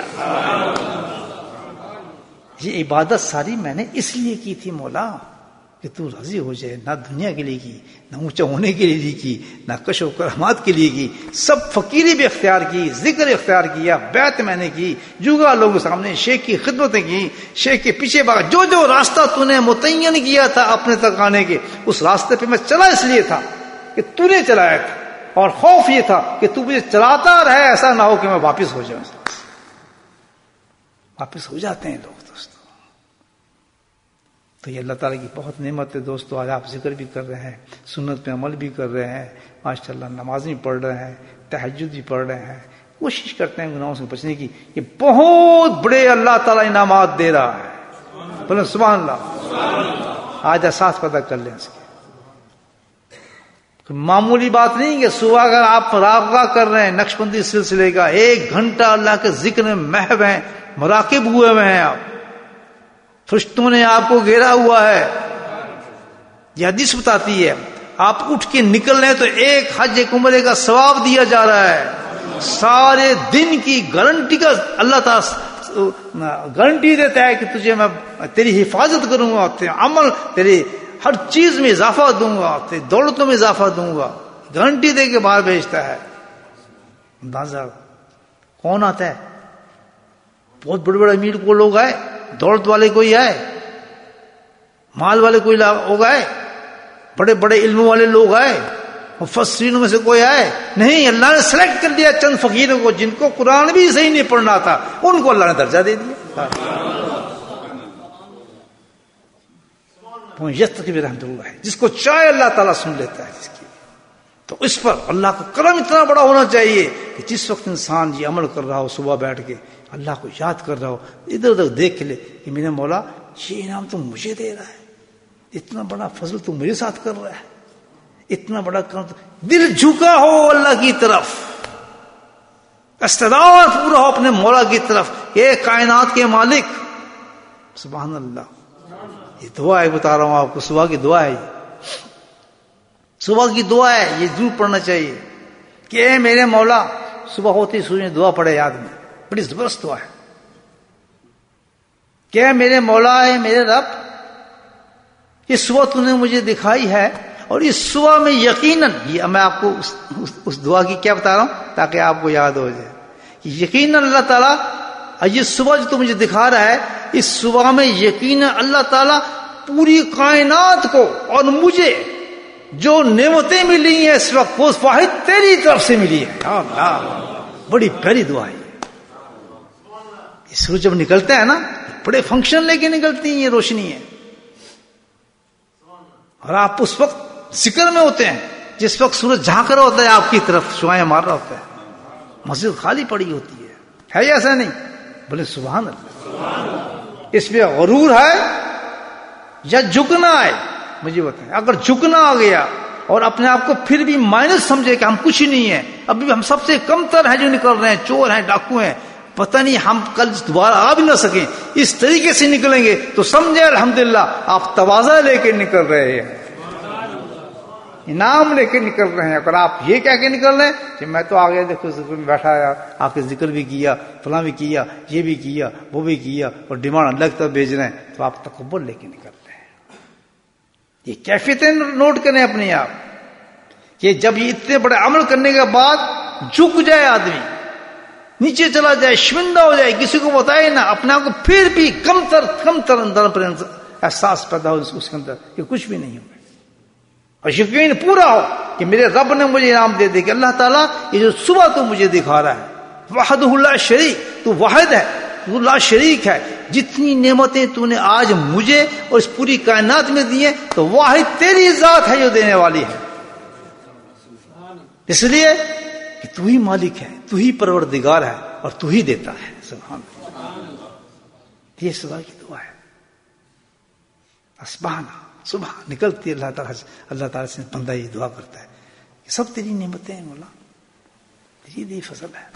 یہ عبادت ساری میں نے اس لیے کی تھی مولا کہ تو راضی ہو جائے. نہ دنیا کے لیے کی، نہ اونچا ہونے کے لیے کی، نہ کش و کرامات کے لیے کی. سب فقیری بھی اختیار کی، ذکر اختیار کیا، بیعت میں نے کی، جوگا لوگوں کے سامنے شیخ کی خدمتیں کی، شیخ کے پیچھے بھاگا. جو جو راستہ تو نے متعین کیا تھا اپنے تک آنے کے، اس راستے پہ میں چلا اس لیے تھا کہ تو نے چلایا تھا. اور خوف یہ تھا کہ تو مجھے چلاتا رہے، ایسا نہ ہو کہ میں واپس ہو جاؤں. واپس ہو جاتے ہیں لوگ دوستو. تو یہ اللہ تعالیٰ کی بہت نعمت ہے دوستو. آج آپ ذکر بھی کر رہے ہیں، سنت پہ عمل بھی کر رہے ہیں، ماشاءاللہ نماز بھی پڑھ رہے ہیں، تہجد بھی پڑھ رہے ہیں، کوشش کرتے ہیں گناہوں سے بچنے کی. یہ بہت بڑے اللہ تعالیٰ انعامات دے رہا ہے. بولے سبحان اللہ. آج احساس پیدا کر لیں اس کے. معمولی بات نہیں کہ صبح اگر آپ مراقبہ کر رہے ہیں نقش بندی سلسلے کا، ایک گھنٹہ اللہ کے ذکر میں محو ہیں، مراقب ہوئے ہوئے ہیں آپ، فرشتوں نے آپ کو گھیرا ہوا ہے. یہ حدیث بتاتی ہے آپ اٹھ کے نکل رہے ہیں تو ایک حج ایک عمرے کا ثواب دیا جا رہا ہے. سارے دن کی گارنٹی کا اللہ تعالیٰ گارنٹی دیتا ہے کہ تجھے میں تیری حفاظت کروں گا، تیرے عمل، تیری ہر چیز میں اضافہ دوں گا، تیری دولتوں میں اضافہ دوں گا. گارنٹی دے کے باہر بھیجتا ہے. اندازہ کون آتا ہے؟ بہت بڑے بڑے امیر کو لوگ آئے، دولت والے کوئی آئے، مال والے کوئی لوگ آئے، بڑے بڑے علم والے لوگ آئے، مفسرینوں میں سے کوئی آئے؟ نہیں. اللہ نے سلیکٹ کر دیا چند فقیروں کو جن کو قرآن بھی صحیح نہیں پڑھنا تھا، ان کو اللہ نے درجہ دے دیا. یستقبل رحمۃ اللہ، جس کو چاہے اللہ تعالیٰ سن لیتا ہے جس کی. تو اس پر اللہ کا کرم اتنا بڑا ہونا چاہیے کہ جس وقت انسان یہ عمل کر رہا ہو، صبح بیٹھ کے اللہ کو یاد کر رہا ہو، ادھر ادھر دیکھ لے کہ میرے مولا یہ انعام تو مجھے دے رہا ہے، اتنا بڑا فضل تو میرے ساتھ کر رہا ہے، اتنا بڑا کرم. دل جھکا ہو اللہ کی طرف، استعداد پورا ہو اپنے مولا کی طرف. یہ کائنات کے مالک سبحان اللہ. یہ دعا ہے، بتا رہا ہوں آپ کو، صبح کی دعا ہے. صبح کی دعا ہے، یہ ضرور پڑھنا چاہیے کہ اے میرے مولا، صبح ہوتی سورج دعا پڑھے یاد میں، بڑی زبردست دعا ہے کہ اے میرے مولا، ہے میرے رب، یہ صبح تو نے مجھے دکھائی ہے، اور اس صبح میں یقیناً، یہ میں آپ کو اس, اس, اس دعا کی کیا بتا رہا ہوں تاکہ آپ کو یاد ہو جائے، یقیناً اللہ تعالیٰ یہ صبح جو تو مجھے دکھا رہا ہے، اس صبح میں یقیناً اللہ تعالیٰ پوری کائنات کو اور مجھے جو نعمتیں ملی ہیں اس وقت، وہ واحد تیری طرف سے ملی ہے۔ اللہ، بڑی پیاری دعا ہے۔ یہ سورج جب نکلتا ہے نا، بڑے فنکشن لے کے نکلتی ہیں، یہ روشنی ہے، اور آپ اس وقت ذکر میں ہوتے ہیں جس وقت سورج جھانک رہا ہوتا ہے آپ کی طرف، شعائیں مار رہا ہوتا ہے، مسجد خالی پڑی ہوتی ہے، ہے یا ایسا نہیں؟ بولے سبحان اللہ۔ اس میں غرور ہے یا جھکنا ہے؟ مجھے بتائیں، اگر جھکنا آ گیا اور اپنے آپ کو پھر بھی مائنس سمجھے کہ ہم کچھ ہی نہیں ہیں، ابھی ہم سب سے کم تر ہیں جو نکل رہے ہیں، چور ہیں، ڈاکو ہیں، پتہ نہیں ہم کل دوبارہ آ بھی نہ سکیں، اس طریقے سے نکلیں گے تو سمجھے الحمدللہ آپ تواضع لے کے نکل رہے ہیں، انعام لے کے نکل رہے ہیں۔ اگر آپ یہ کہہ کے نکل رہے ہیں کہ میں تو آگے دیکھو ذکر میں بیٹھا آیا، آپ کے ذکر بھی کیا، فلاں بھی کیا، یہ بھی کیا، وہ بھی کیا، اور ڈیمانڈ الگ تک بھیج رہے ہیں، تو آپ تکبر لے کے نکل رہے ہیں۔ یہ کیفیتیں نوٹ کریں اپنے آپ کہ جب یہ اتنے بڑے عمل کرنے کے بعد جھک جائے آدمی، نیچے چلا جائے، شرمندہ ہو جائے، کسی کو بتائے نہ، اپنے آپ کو پھر بھی کم تر کم تر اندر پر احساس پیدا ہو اس کے اندر کہ کچھ بھی نہیں ہو، اور یقین پورا ہو کہ میرے رب نے مجھے انعام دے دے کہ اللہ تعالیٰ یہ جو صبح تو مجھے دکھا رہا ہے، وحدہ لا شریک، تو واحد ہے، تو لا شریک ہے، جتنی نعمتیں تو نے آج مجھے اور اس پوری کائنات میں دی ہیں تو واحد تیری ذات ہے جو دینے والی ہے، اس لیے کہ تو ہی مالک ہے، تو ہی پروردگار ہے، اور تو ہی دیتا ہے۔ سبحان اللہ، یہ صبح کی دعا ہے۔ اسبحنا، صبح نکلتی اللہ تعالیٰ سے، اللہ تعالیٰ سے بندہ یہ دعا کرتا ہے کہ سب تیری نعمتیں ہیں مولا، تیری دی فضل ہے۔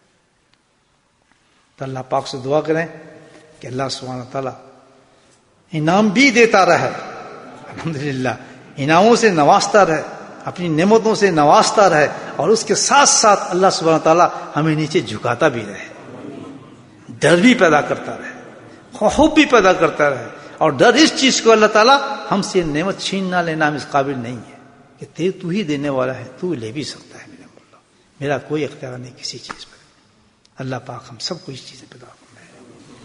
تو اللہ پاک سے دعا کریں کہ اللہ سبحانہ تعالیٰ انعام بھی دیتا رہے، الحمدللہ انعاموں سے نوازتا رہے، اپنی نعمتوں سے نوازتا رہے، اور اس کے ساتھ ساتھ اللہ سبحانہ تعالیٰ ہمیں نیچے جھکاتا بھی رہے، ڈر بھی پیدا کرتا رہے، خوف بھی پیدا کرتا رہے، اور ڈر اس چیز کو اللہ تعالیٰ ہم سے نعمت چھین نہ لینا، ہم اس قابل نہیں ہے کہ تے تو ہی دینے والا ہے، تو لے بھی سکتا ہے، میرے مولا میرا کوئی اختیار نہیں کسی چیز پر۔ اللہ پاک ہم سب کو اس چیزیں پیدا کرنا ہے۔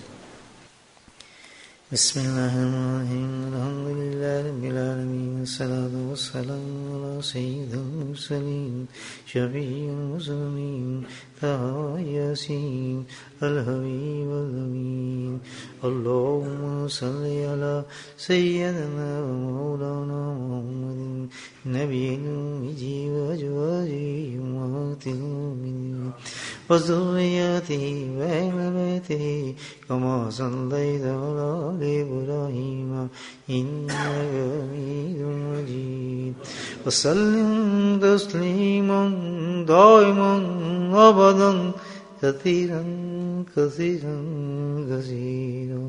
بسم اللہ الرحمن الرحیم، الحمد للہ رب العالمین، والصلاة والسلام علی سید المرسلین، شفیع المذنبین، طه یاسین الحبیب الامین، اللهم صل على سيدنا ومولانا محمد نبي الأمي وأزواجه أمهات المؤمنين وذرياته وأهل بيته كما صليت على آل إبراهيم إنك حميد مجيد وسلم تسليما دائما أبدا كثيرا كثيرا كثيرا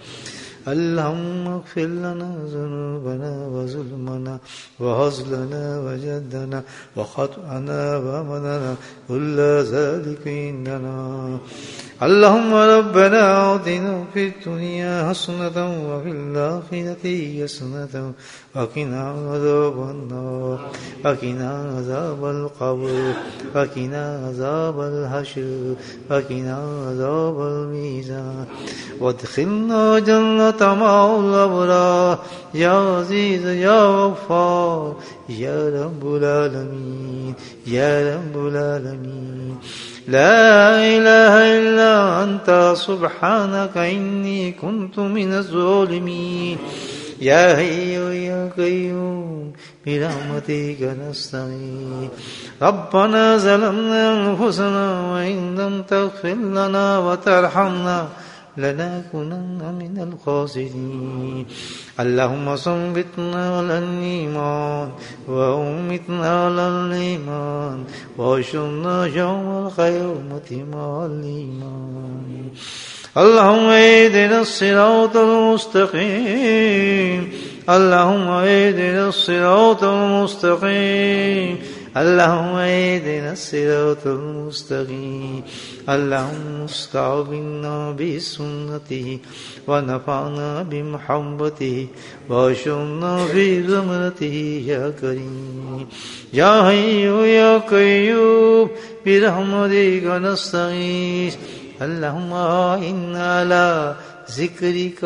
اللهم اغفر لنا ذنوبنا وظلمنا وهزلنا وجدنا وخطأنا ومدنا كل ذلك عندنا اللهم ربنا آتنا في الدنيا حسنة وفي الآخرة حسنة وقنا عذاب النار وقنا عذاب القبر وقنا عذاب الحشر وقنا عذاب الميزان وادخلنا جنة مع الأبرار يا عزيز يا غفار يا رب العالمين يا رب العالمين لا إله إلا أنت سبحانك إني كنت من الظالمين يا حي يا قيوم برحمتك نستغيث ربنا ظلمنا أنفسنا وإن لم تغفر لنا وترحمنا لنكونن من الخاسرين اللهم ثبتنا على الإيمان وأمتنا على الإيمان واشرنا يوم القيامة مع الإيمان اللهم اهدنا الصراط المستقيم اللهم اهدنا الصراط المستقيم اللهم اهدنا الصراط المستقيم اللهم استعملنا بسنته ونفعنا بمحبته واشرنا في زمرته يا كريم يا حي يا قيوم برحمتك نستغيث اللهم إنا على ذكرك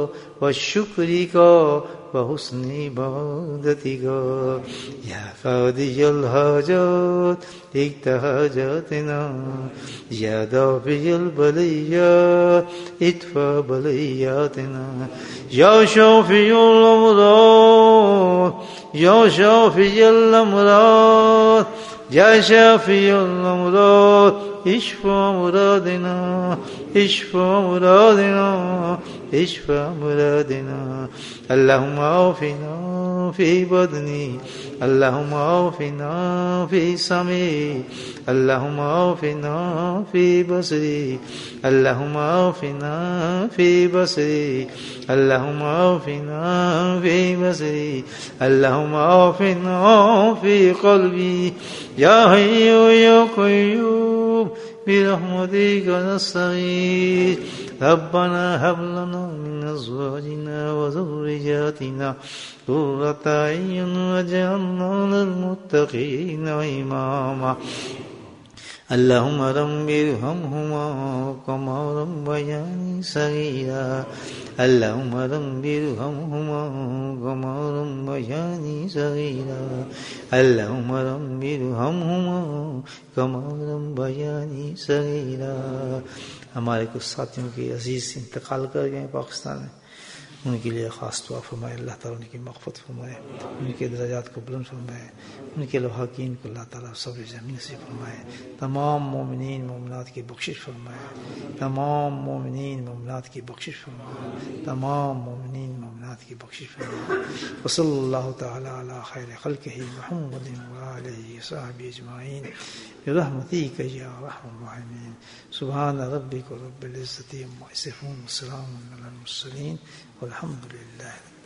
وشكرك وحسن عبادتك يا قاضي الحاجات اقض حاجاتنا يا دافع البليات ادفع بلياتنا يا شافي الأمراض يا شافي الأمراض يا شافي الأمراض اشفى مرادنا اشفى مرادنا اشفى مرادنا اللهم عافنا في بدني اللهم عافنا في سمعي اللهم عافنا في بصري اللهم عافنا في بصري اللهم عافنا في بصري اللهم عافنا في قلبي يا حي يا قيوم برحمتك نستغيث ربنا هب لنا من أزواجنا وذرياتنا قرة أعين واجعلنا للمتقين إماما اللهم رب ارحمهما كما ربياني صغيرا اللهم رب ارحمهما كما ربياني صغيرا اللهم رب ارحمهما كما ربياني صغيرا हमारे कुछ साथियों के अजीज इंतकाल कर गए पाकिस्तान में उनके लिए ख़ास दुआ फरमाए अल्लाह ताला उनकी मग़फ़िरत फरमाए उनके दर्जात को बुलंद फरमाए उनके लवाकिन को अल्लाह ताला सब्र ज़मीन से फरमाए तमाम मोमिनीन मोमिनात की बख्शिश फरमाए तमाम मोमिनीन मोमिनात की बख्शिश फरमाए तमाम मोमिनीन मोमिनात की बख्शिश फरमाए वसल्लल्लाहु तआला अला खैर खल्क़िही मुहम्मदिन व आलिहि व सहबिही अजमाइन बिरहमतिक या अरहमर राहिमीन सुब्हान रब्बिका रब्बिल इज़्ज़ति अम्मा यसिफून व सलामुन अलल मुरसलीन والحمد لله